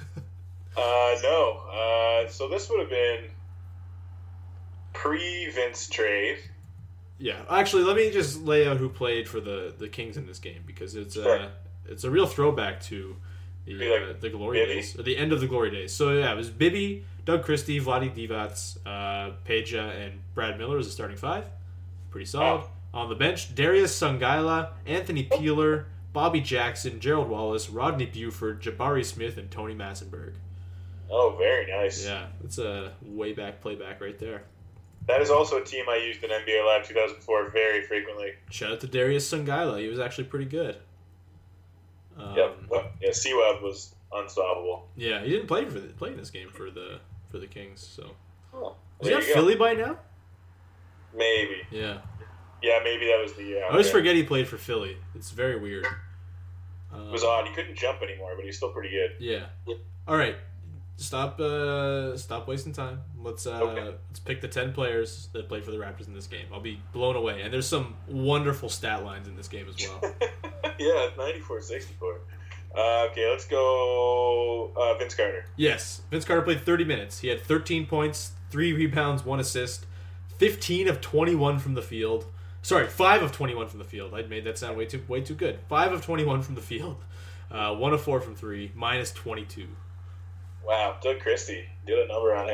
Speaker 2: uh, no. Uh, so this would have been pre-Vince trade.
Speaker 1: Yeah, actually, let me just lay out who played for the, the Kings in this game because it's
Speaker 2: sure.
Speaker 1: uh, it's a real throwback to the
Speaker 2: like
Speaker 1: uh, the glory
Speaker 2: Bibby?
Speaker 1: days or the end of the glory days. So yeah, it was Bibby, Doug Christie, Vlade Divac, uh, Peja, and Brad Miller as a starting five. Pretty solid. Oh. On the bench, Darius Sungaila, Anthony Peeler, Bobby Jackson, Gerald Wallace, Rodney Buford, Jabari Smith, and Tony Massenberg.
Speaker 2: Oh, very nice.
Speaker 1: Yeah, it's a way back playback right there.
Speaker 2: That is also a team I used in N B A Live two thousand four very frequently.
Speaker 1: Shout out to Darius Sungaila. He was actually pretty good.
Speaker 2: Um, yep. Well, yeah, C-Web was unstoppable.
Speaker 1: Yeah, he didn't play for the, play in this game for the for the Kings. So
Speaker 2: oh,
Speaker 1: is he on Philly by now?
Speaker 2: Maybe.
Speaker 1: Yeah.
Speaker 2: Yeah, maybe that was the year.
Speaker 1: I always yeah. forget he played for Philly. It's very weird.
Speaker 2: Um, it was odd. He couldn't jump anymore, but he's still pretty good.
Speaker 1: Yeah. All right. Stop. Uh, stop wasting time. Let's uh,
Speaker 2: okay.
Speaker 1: let's pick the ten players that played for the Raptors in this game. I'll be blown away. And there's some wonderful stat lines in this game as well.
Speaker 2: Yeah, ninety-four sixty-four. Uh, okay, let's go uh, Vince Carter.
Speaker 1: Yes, Vince Carter played thirty minutes. He had thirteen points, three rebounds, one assist, fifteen of twenty-one from the field. Sorry, five of twenty-one from the field. I made that sound way too way too good. five of twenty-one from the field. Uh, one of four from three, minus twenty-two.
Speaker 2: Wow, Doug Christie did a number on him.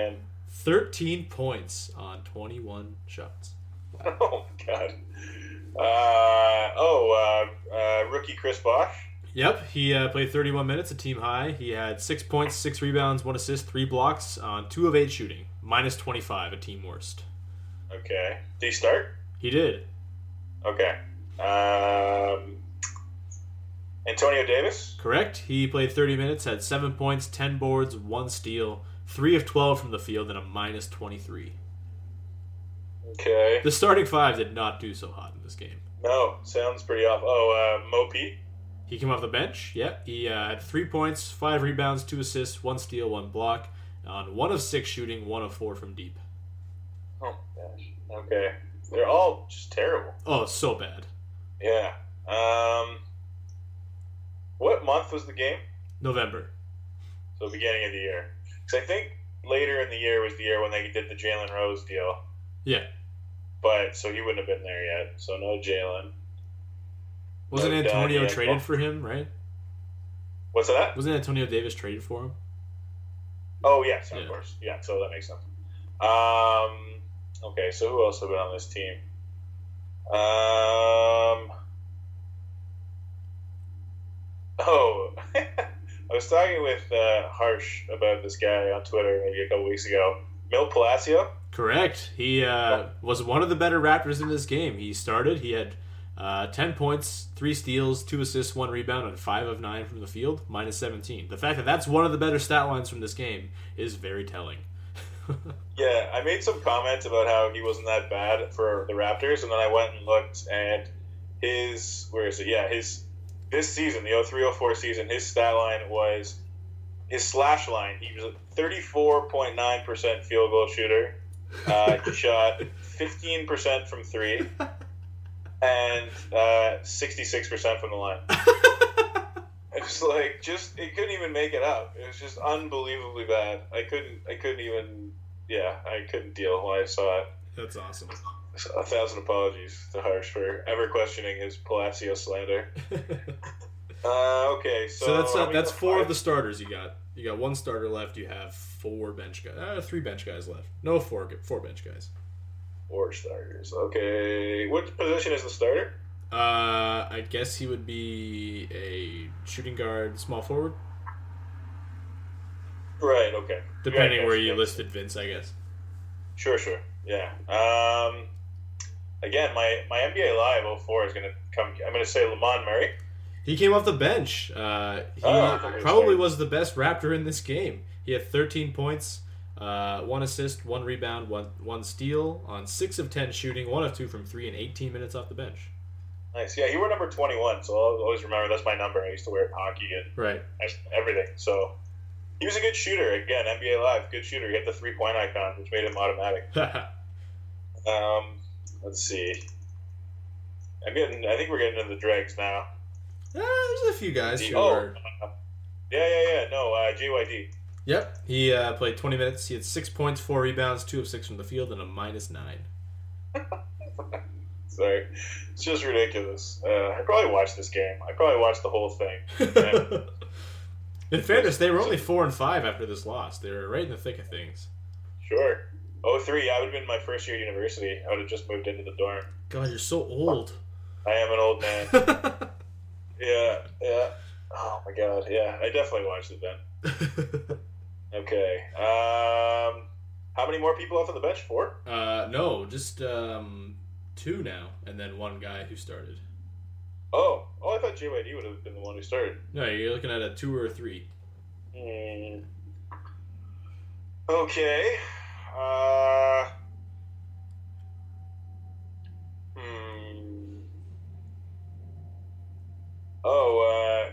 Speaker 1: thirteen points on twenty-one shots.
Speaker 2: Wow. Oh, my God. Uh, oh, uh, uh, rookie Chris Bosh.
Speaker 1: Yep, he uh, played thirty-one minutes, a team high. He had six points, six rebounds, one assist, three blocks on two of eight shooting. Minus twenty-five, a team worst.
Speaker 2: Okay. Did he start?
Speaker 1: He did.
Speaker 2: Okay. Um, Antonio Davis?
Speaker 1: Correct. He played thirty minutes, had seven points, ten boards, one steal, three of twelve from the field, and a minus twenty-three.
Speaker 2: Okay.
Speaker 1: The starting five did not do so hot in this game.
Speaker 2: No, sounds pretty off. Oh, uh, Mo Pete?
Speaker 1: He came off the bench. Yep. He uh, had three points, five rebounds, two assists, one steal, one block, on one of six shooting, one of four from deep.
Speaker 2: Oh, my gosh. Okay. They're all just terrible.
Speaker 1: Oh, it's so bad.
Speaker 2: Yeah. Um, what month was the game?
Speaker 1: November.
Speaker 2: So beginning of the year. Because I think later in the year was the year when they did the Jalen Rose deal.
Speaker 1: Yeah.
Speaker 2: But, so he wouldn't have been there yet. So no Jalen.
Speaker 1: Wasn't
Speaker 2: no
Speaker 1: Antonio
Speaker 2: Danny
Speaker 1: traded
Speaker 2: Antoine.
Speaker 1: for him, right?
Speaker 2: What's that?
Speaker 1: Wasn't Antonio Davis traded for him?
Speaker 2: Oh, yes, of
Speaker 1: Yeah.
Speaker 2: course. Yeah, so that makes sense. Um, okay, so who else have been on this team? Um, oh, I was talking with uh, Harsh about this guy on Twitter maybe a couple weeks ago. Mil Palacio?
Speaker 1: Correct. He uh, was one of the better Raptors in this game. He started. He had uh, ten points, three steals, two assists, one rebound, and five of nine from the field, minus seventeen. The fact that that's one of the better stat lines from this game is very telling.
Speaker 2: Yeah, I made some comments about how he wasn't that bad for the Raptors, and then I went and looked, and his, where is it? Yeah, his, this season, the oh three oh four season, his stat line was, his slash line, he was a thirty-four point nine percent field goal shooter. Uh, he shot fifteen percent from three, and uh, sixty-six percent from the line. I just like just it couldn't even make it up. It was just unbelievably bad. I couldn't I couldn't even yeah I couldn't deal when I saw it.
Speaker 1: That's awesome.
Speaker 2: So, a thousand apologies to Harsh for ever questioning his Palacio slander. Uh, okay, so,
Speaker 1: So that's
Speaker 2: how
Speaker 1: uh,
Speaker 2: many
Speaker 1: that's
Speaker 2: more?
Speaker 1: four
Speaker 2: Five?
Speaker 1: of the starters you got. You got one starter left. You have four bench guys. Uh, three bench guys left. No, four four bench guys.
Speaker 2: Four starters. Okay, what position is the starter?
Speaker 1: Uh, I guess he would be a shooting guard, small forward,
Speaker 2: Right. Okay.
Speaker 1: depending
Speaker 2: Yeah,
Speaker 1: where
Speaker 2: yes,
Speaker 1: you
Speaker 2: yes.
Speaker 1: listed Vince, I guess.
Speaker 2: Sure, sure. Yeah. Um, again, my, my N B A Live oh four is going to come. I'm going to say Lamont Murray.
Speaker 1: He came off the bench. Uh, he
Speaker 2: Oh, I thought he was
Speaker 1: probably
Speaker 2: starting.
Speaker 1: was the best Raptor in this game. He had thirteen points, uh, one assist, one rebound, one one steal on six of ten shooting, one of two from three, and eighteen minutes off the bench.
Speaker 2: Nice. Yeah, he wore number twenty-one, so I'll always remember that's my number. I used to wear it in hockey and
Speaker 1: Right.
Speaker 2: everything. So he was a good shooter. Again, N B A Live, good shooter. He had the three-point icon, which made him automatic. Um, let's see. I'm getting. I think we're getting into the dregs now.
Speaker 1: Uh, there's a few guys who
Speaker 2: Oh,
Speaker 1: are...
Speaker 2: uh, yeah, yeah, yeah. No, uh, J Y D.
Speaker 1: Yep. He uh, played twenty minutes. He had six points, four rebounds, two of six from the field, and a minus nine.
Speaker 2: Sorry, it's just ridiculous. Uh, I probably watched this game. I probably watched the whole thing. And
Speaker 1: In fairness, they were only four and five after this loss. They were right in the thick of things.
Speaker 2: sure. oh three, I would have been my first year at university. I would have just moved into the dorm.
Speaker 1: God, you're so old.
Speaker 2: I am an old man. Yeah, yeah. Oh my god, yeah. I definitely watched it then. Okay. Um, how many more people off of the bench? Four?
Speaker 1: uh, no, just um, two now, and then one guy who started.
Speaker 2: Oh, oh, I thought J Y D would have been the one who started.
Speaker 1: No, you're looking at a two or a three.
Speaker 2: Hmm. Okay. Uh. Hmm. Oh, uh.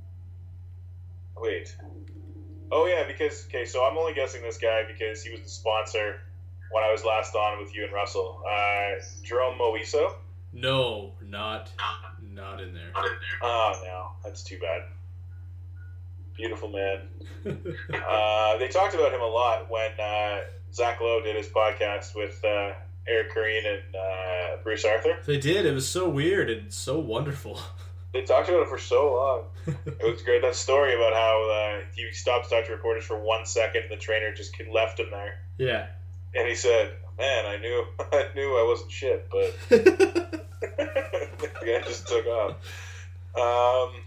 Speaker 2: Wait. Oh, yeah, because, okay, so I'm only guessing this guy because he was the sponsor when I was last on with you and Russell. Uh, Jerome Moiso?
Speaker 1: No, not not in there.
Speaker 2: Oh, no, that's too bad. Beautiful man. Uh, they talked about him a lot when uh, Zach Lowe did his podcast with uh, Eric Corrine and uh, Bruce Arthur.
Speaker 1: They did. It was so weird and so wonderful.
Speaker 2: They talked about it for so long. It was great. That story about how uh, he stopped talking to reporters for one second, and the trainer just left him there.
Speaker 1: Yeah.
Speaker 2: And he said, "Man, I knew, I knew I wasn't shit, but the guy just took off." Um,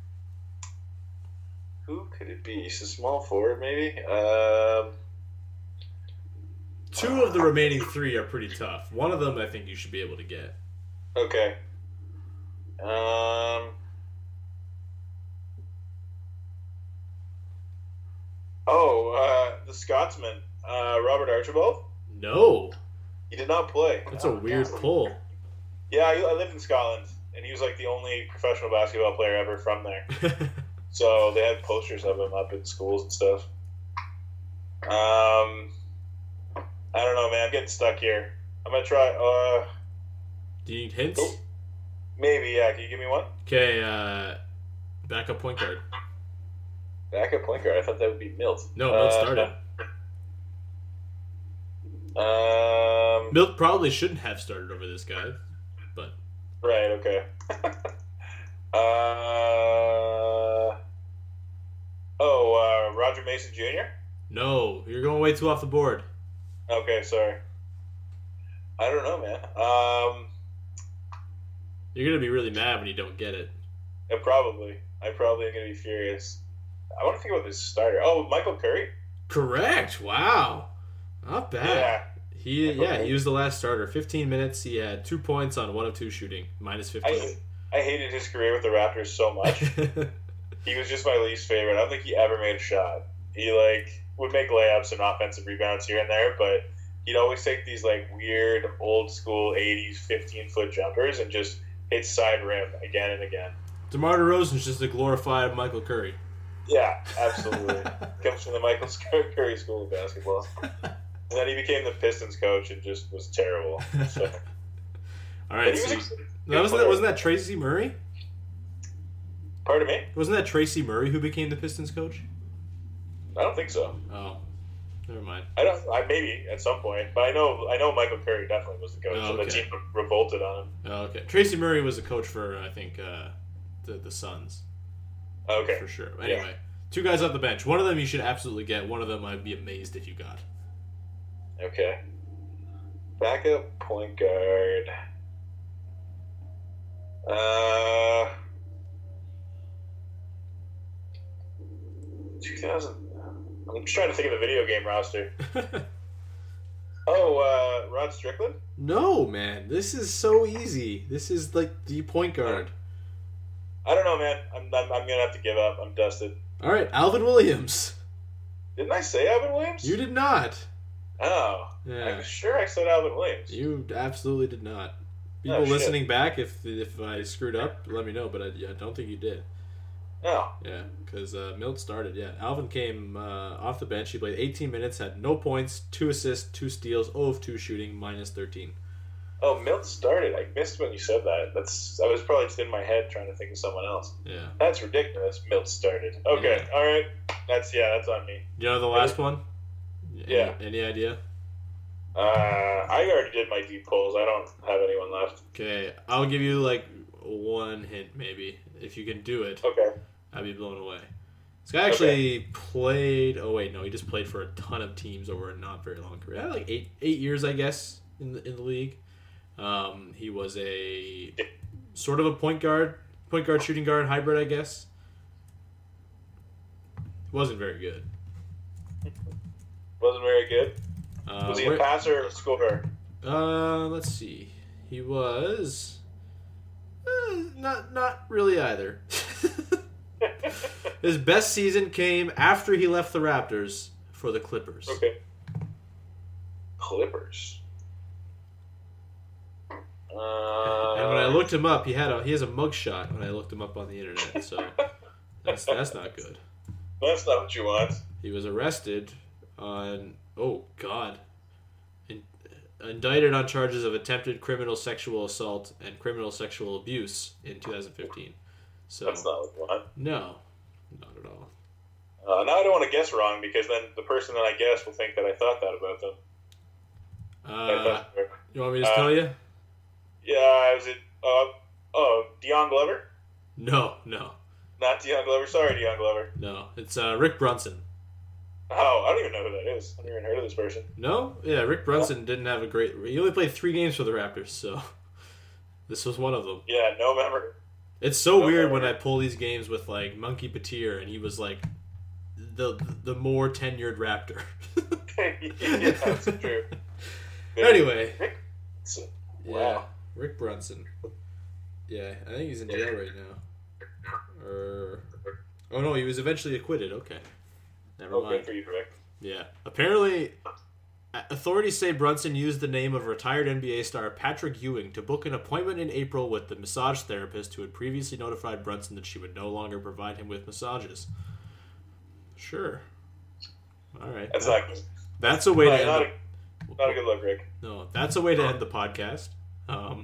Speaker 2: who could it be? He's a small forward, maybe. Um,
Speaker 1: Two of the remaining three are pretty tough. One of them, I think you should be able to get.
Speaker 2: Okay. Um. Oh, uh, the Scotsman, uh, Robert Archibald.
Speaker 1: No.
Speaker 2: He did not play.
Speaker 1: That's a weird pull.
Speaker 2: Yeah, I, I lived in Scotland, and he was like the only professional basketball player ever from there. So they had posters of him up in schools and stuff. Um, I don't know, man. I'm getting stuck here. I'm gonna try. Uh,
Speaker 1: Do you need hints?
Speaker 2: oh, maybe, yeah. Can you give me one?
Speaker 1: Okay, uh, backup point guard.
Speaker 2: Backup point guard. I thought that would be Milt.
Speaker 1: No, Milt
Speaker 2: Uh,
Speaker 1: started.
Speaker 2: Um,
Speaker 1: Milt probably shouldn't have started over this guy, but
Speaker 2: right. Okay. uh, oh, uh, Roger Mason Junior
Speaker 1: no, you're going way too off the board.
Speaker 2: Okay, sorry. I don't know, man. Um,
Speaker 1: You're gonna be really mad when you don't get it.
Speaker 2: yeah, probably. I probably am gonna be furious. I want to think about this starter. Oh, Michael Curry.
Speaker 1: Correct. Wow, not bad.
Speaker 2: Yeah.
Speaker 1: He yeah he was the last starter. Fifteen minutes. He had two points on one of two shooting. Minus fifteen.
Speaker 2: I I hated his career with the Raptors so much. He was just my least favorite. I don't think he ever made a shot. He like would make layups and offensive rebounds here and there, but he'd always take these like weird old school eighties fifteen foot jumpers and just hit side rim again and again.
Speaker 1: DeMar DeRozan's just a glorified Michael Curry.
Speaker 2: Yeah, absolutely. Comes from the Michael Curry School of Basketball. And then he became the Pistons coach and just was terrible. So.
Speaker 1: All right,
Speaker 2: But he
Speaker 1: so
Speaker 2: was a-
Speaker 1: that wasn't that wasn't that Tracy Murray?
Speaker 2: Pardon me?
Speaker 1: Wasn't that Tracy Murray who became the Pistons coach?
Speaker 2: I don't think so.
Speaker 1: Oh, never mind.
Speaker 2: I don't. I maybe at some point, but I know. I know Michael Curry definitely was the coach,
Speaker 1: Oh,
Speaker 2: and the
Speaker 1: okay.
Speaker 2: team revolted on him.
Speaker 1: Oh, okay. Tracy Murray was a coach for I think uh, the the Suns.
Speaker 2: Okay.
Speaker 1: For sure. Anyway, two guys off the bench. One of them you should absolutely get. One of them I'd be amazed if you got.
Speaker 2: Okay. Backup point guard. Uh. two thousand. I'm just trying to think of the video game roster. Oh, uh, Rod Strickland?
Speaker 1: No, man. This is so easy. This is like the point guard.
Speaker 2: I don't know, man. I'm, I'm, I'm going to have to give up. I'm dusted.
Speaker 1: All right, Alvin Williams.
Speaker 2: Didn't I say Alvin Williams?
Speaker 1: You did not.
Speaker 2: Oh.
Speaker 1: Yeah.
Speaker 2: I'm sure I said Alvin Williams.
Speaker 1: You absolutely did not. People
Speaker 2: Oh, shit.
Speaker 1: listening back, if if I screwed up, let me know. But I, yeah, I don't think you did.
Speaker 2: No.
Speaker 1: Yeah, because uh, Milt started. Yeah, Alvin came uh, off the bench. He played eighteen minutes, had no points, two assists, two steals, zero of two shooting, minus thirteen.
Speaker 2: Oh, Milt started. I missed when you said that. That's I was probably just in my head trying to think of someone else.
Speaker 1: Yeah.
Speaker 2: That's ridiculous. Milt started. Okay,
Speaker 1: Yeah.
Speaker 2: all right. That's yeah. That's on me.
Speaker 1: You know the last one? Any,
Speaker 2: Yeah.
Speaker 1: Any idea?
Speaker 2: Uh, I already did my deep polls. I don't have anyone left.
Speaker 1: Okay, I'll give you like one hint, maybe if you can do it.
Speaker 2: Okay.
Speaker 1: I'd be blown away. This guy actually played. Oh wait, no, he just played for a ton of teams over a not very long career. Like eight eight years, I guess, in the in the league. Um, he was a sort of a point guard, point guard, shooting guard hybrid, I guess. Wasn't very good.
Speaker 2: Wasn't very good.
Speaker 1: Uh,
Speaker 2: Was he
Speaker 1: where-
Speaker 2: a passer or a scorer?
Speaker 1: Uh, let's see. He was uh, not not really either. His best season came after he left the Raptors for the Clippers.
Speaker 2: Okay. Clippers. Uh,
Speaker 1: And when I looked him up, he had a he has a mugshot when I looked him up on the internet. So that's that's not good.
Speaker 2: That's not what you want.
Speaker 1: He was arrested on oh god, In, indicted on charges of attempted criminal sexual assault and criminal sexual abuse in two thousand fifteen. So
Speaker 2: That's not what you want.
Speaker 1: no, not at all.
Speaker 2: Uh, now I don't want to guess wrong because then the person that I guess will think that I thought that about them. I
Speaker 1: Uh,
Speaker 2: thought-
Speaker 1: you want me to
Speaker 2: uh,
Speaker 1: tell you?
Speaker 2: yeah, was it? Uh, oh, Deion Glover.
Speaker 1: No, no.
Speaker 2: Not Deion Glover. Sorry, Deion Glover.
Speaker 1: No, it's uh, Rick Brunson.
Speaker 2: Oh, I don't even know who that is. I haven't even heard of this person.
Speaker 1: No? Yeah, Rick Brunson didn't have a great... He only played three games for the Raptors, so... This was one of them.
Speaker 2: Yeah, no memory.
Speaker 1: It's so
Speaker 2: no
Speaker 1: weird
Speaker 2: memory.
Speaker 1: when I pull these games with, like, Monkey Patir, and he was, like, the the more tenured Raptor.
Speaker 2: Yeah, that's true.
Speaker 1: Anyway.
Speaker 2: Rick, wow.
Speaker 1: Yeah, Rick Brunson. Yeah, I think he's in jail right now. Or... Oh, no, he was eventually acquitted. Okay. Never
Speaker 2: Oh,
Speaker 1: mind.
Speaker 2: good for you, Rick.
Speaker 1: Yeah. Apparently, authorities say Brunson used the name of retired N B A star Patrick Ewing to book an appointment in April with the massage therapist who had previously notified Brunson that she would no longer provide him with massages. Sure. All right.
Speaker 2: That's not good.
Speaker 1: That's a way
Speaker 2: Not,
Speaker 1: to
Speaker 2: not,
Speaker 1: end
Speaker 2: a, not a good look, Rick.
Speaker 1: the, No, that's a way to end the podcast. Um,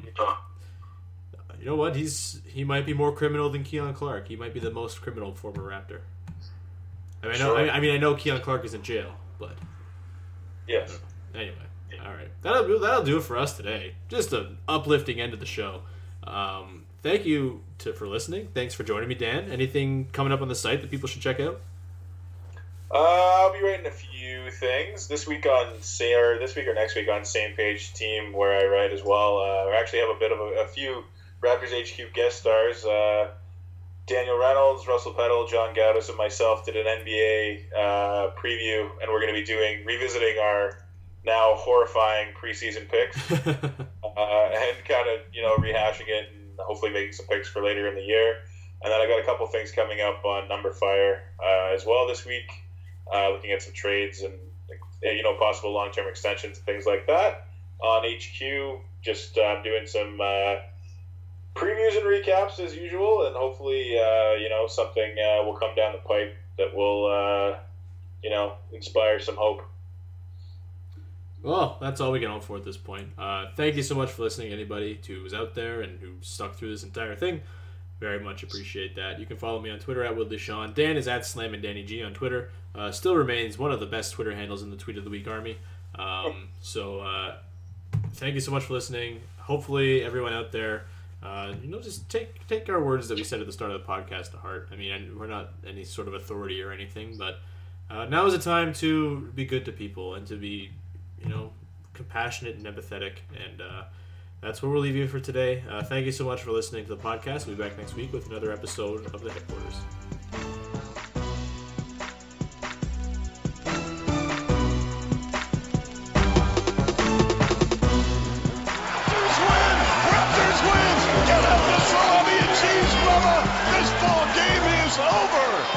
Speaker 1: you know what? He's he might be more criminal than Keon Clark. He might be the most criminal former Raptor. I mean, I, know,
Speaker 2: Sure.
Speaker 1: I mean, I know Keon Clark is in jail, but
Speaker 2: Yes.
Speaker 1: anyway, all right, that'll do- that'll do it for us today. Just an uplifting end of the show. Um, thank you to for listening. Thanks for joining me, Dan. Anything coming up on the site that people should check out?
Speaker 2: Uh, I'll be writing a few things this week on say or this week or next week on Same Page Team, where I write as well. Uh, I actually have a bit of a, a few Raptors H Q guest stars. Uh, Daniel Reynolds, Russell Peddle, John Gaudis, and myself did an N B A uh, preview, and we're going to be doing revisiting our now horrifying preseason picks, uh, and kind of you know rehashing it and hopefully making some picks for later in the year. And then I got a couple things coming up on Number Fire uh, as well this week, uh, looking at some trades and you know possible long term extensions and things like that. On H Q, just uh, doing some. Uh, Previews and recaps as usual, and hopefully, uh, you know, something uh, will come down the pipe that will, uh, you know, inspire some hope.
Speaker 1: Well, that's all we can hope for at this point. Uh, thank you so much for listening, anybody who was out there and who stuck through this entire thing. Very much appreciate that. You can follow me on Twitter at Woodley Sean. Dan is at Slam and Danny G on Twitter. Uh, still remains one of the best Twitter handles in the Tweet of the Week Army. Um, so uh, thank you so much for listening. Hopefully, everyone out there. Uh, you know, just take take our words that we said at the start of the podcast to heart. I mean, we're not any sort of authority or anything, but uh, now is the time to be good to people and to be, you know, compassionate and empathetic. And uh, that's where we'll leave you for today. Uh, thank you so much for listening to the podcast. We'll be back next week with another episode of The Headquarters.
Speaker 3: This ball game is over.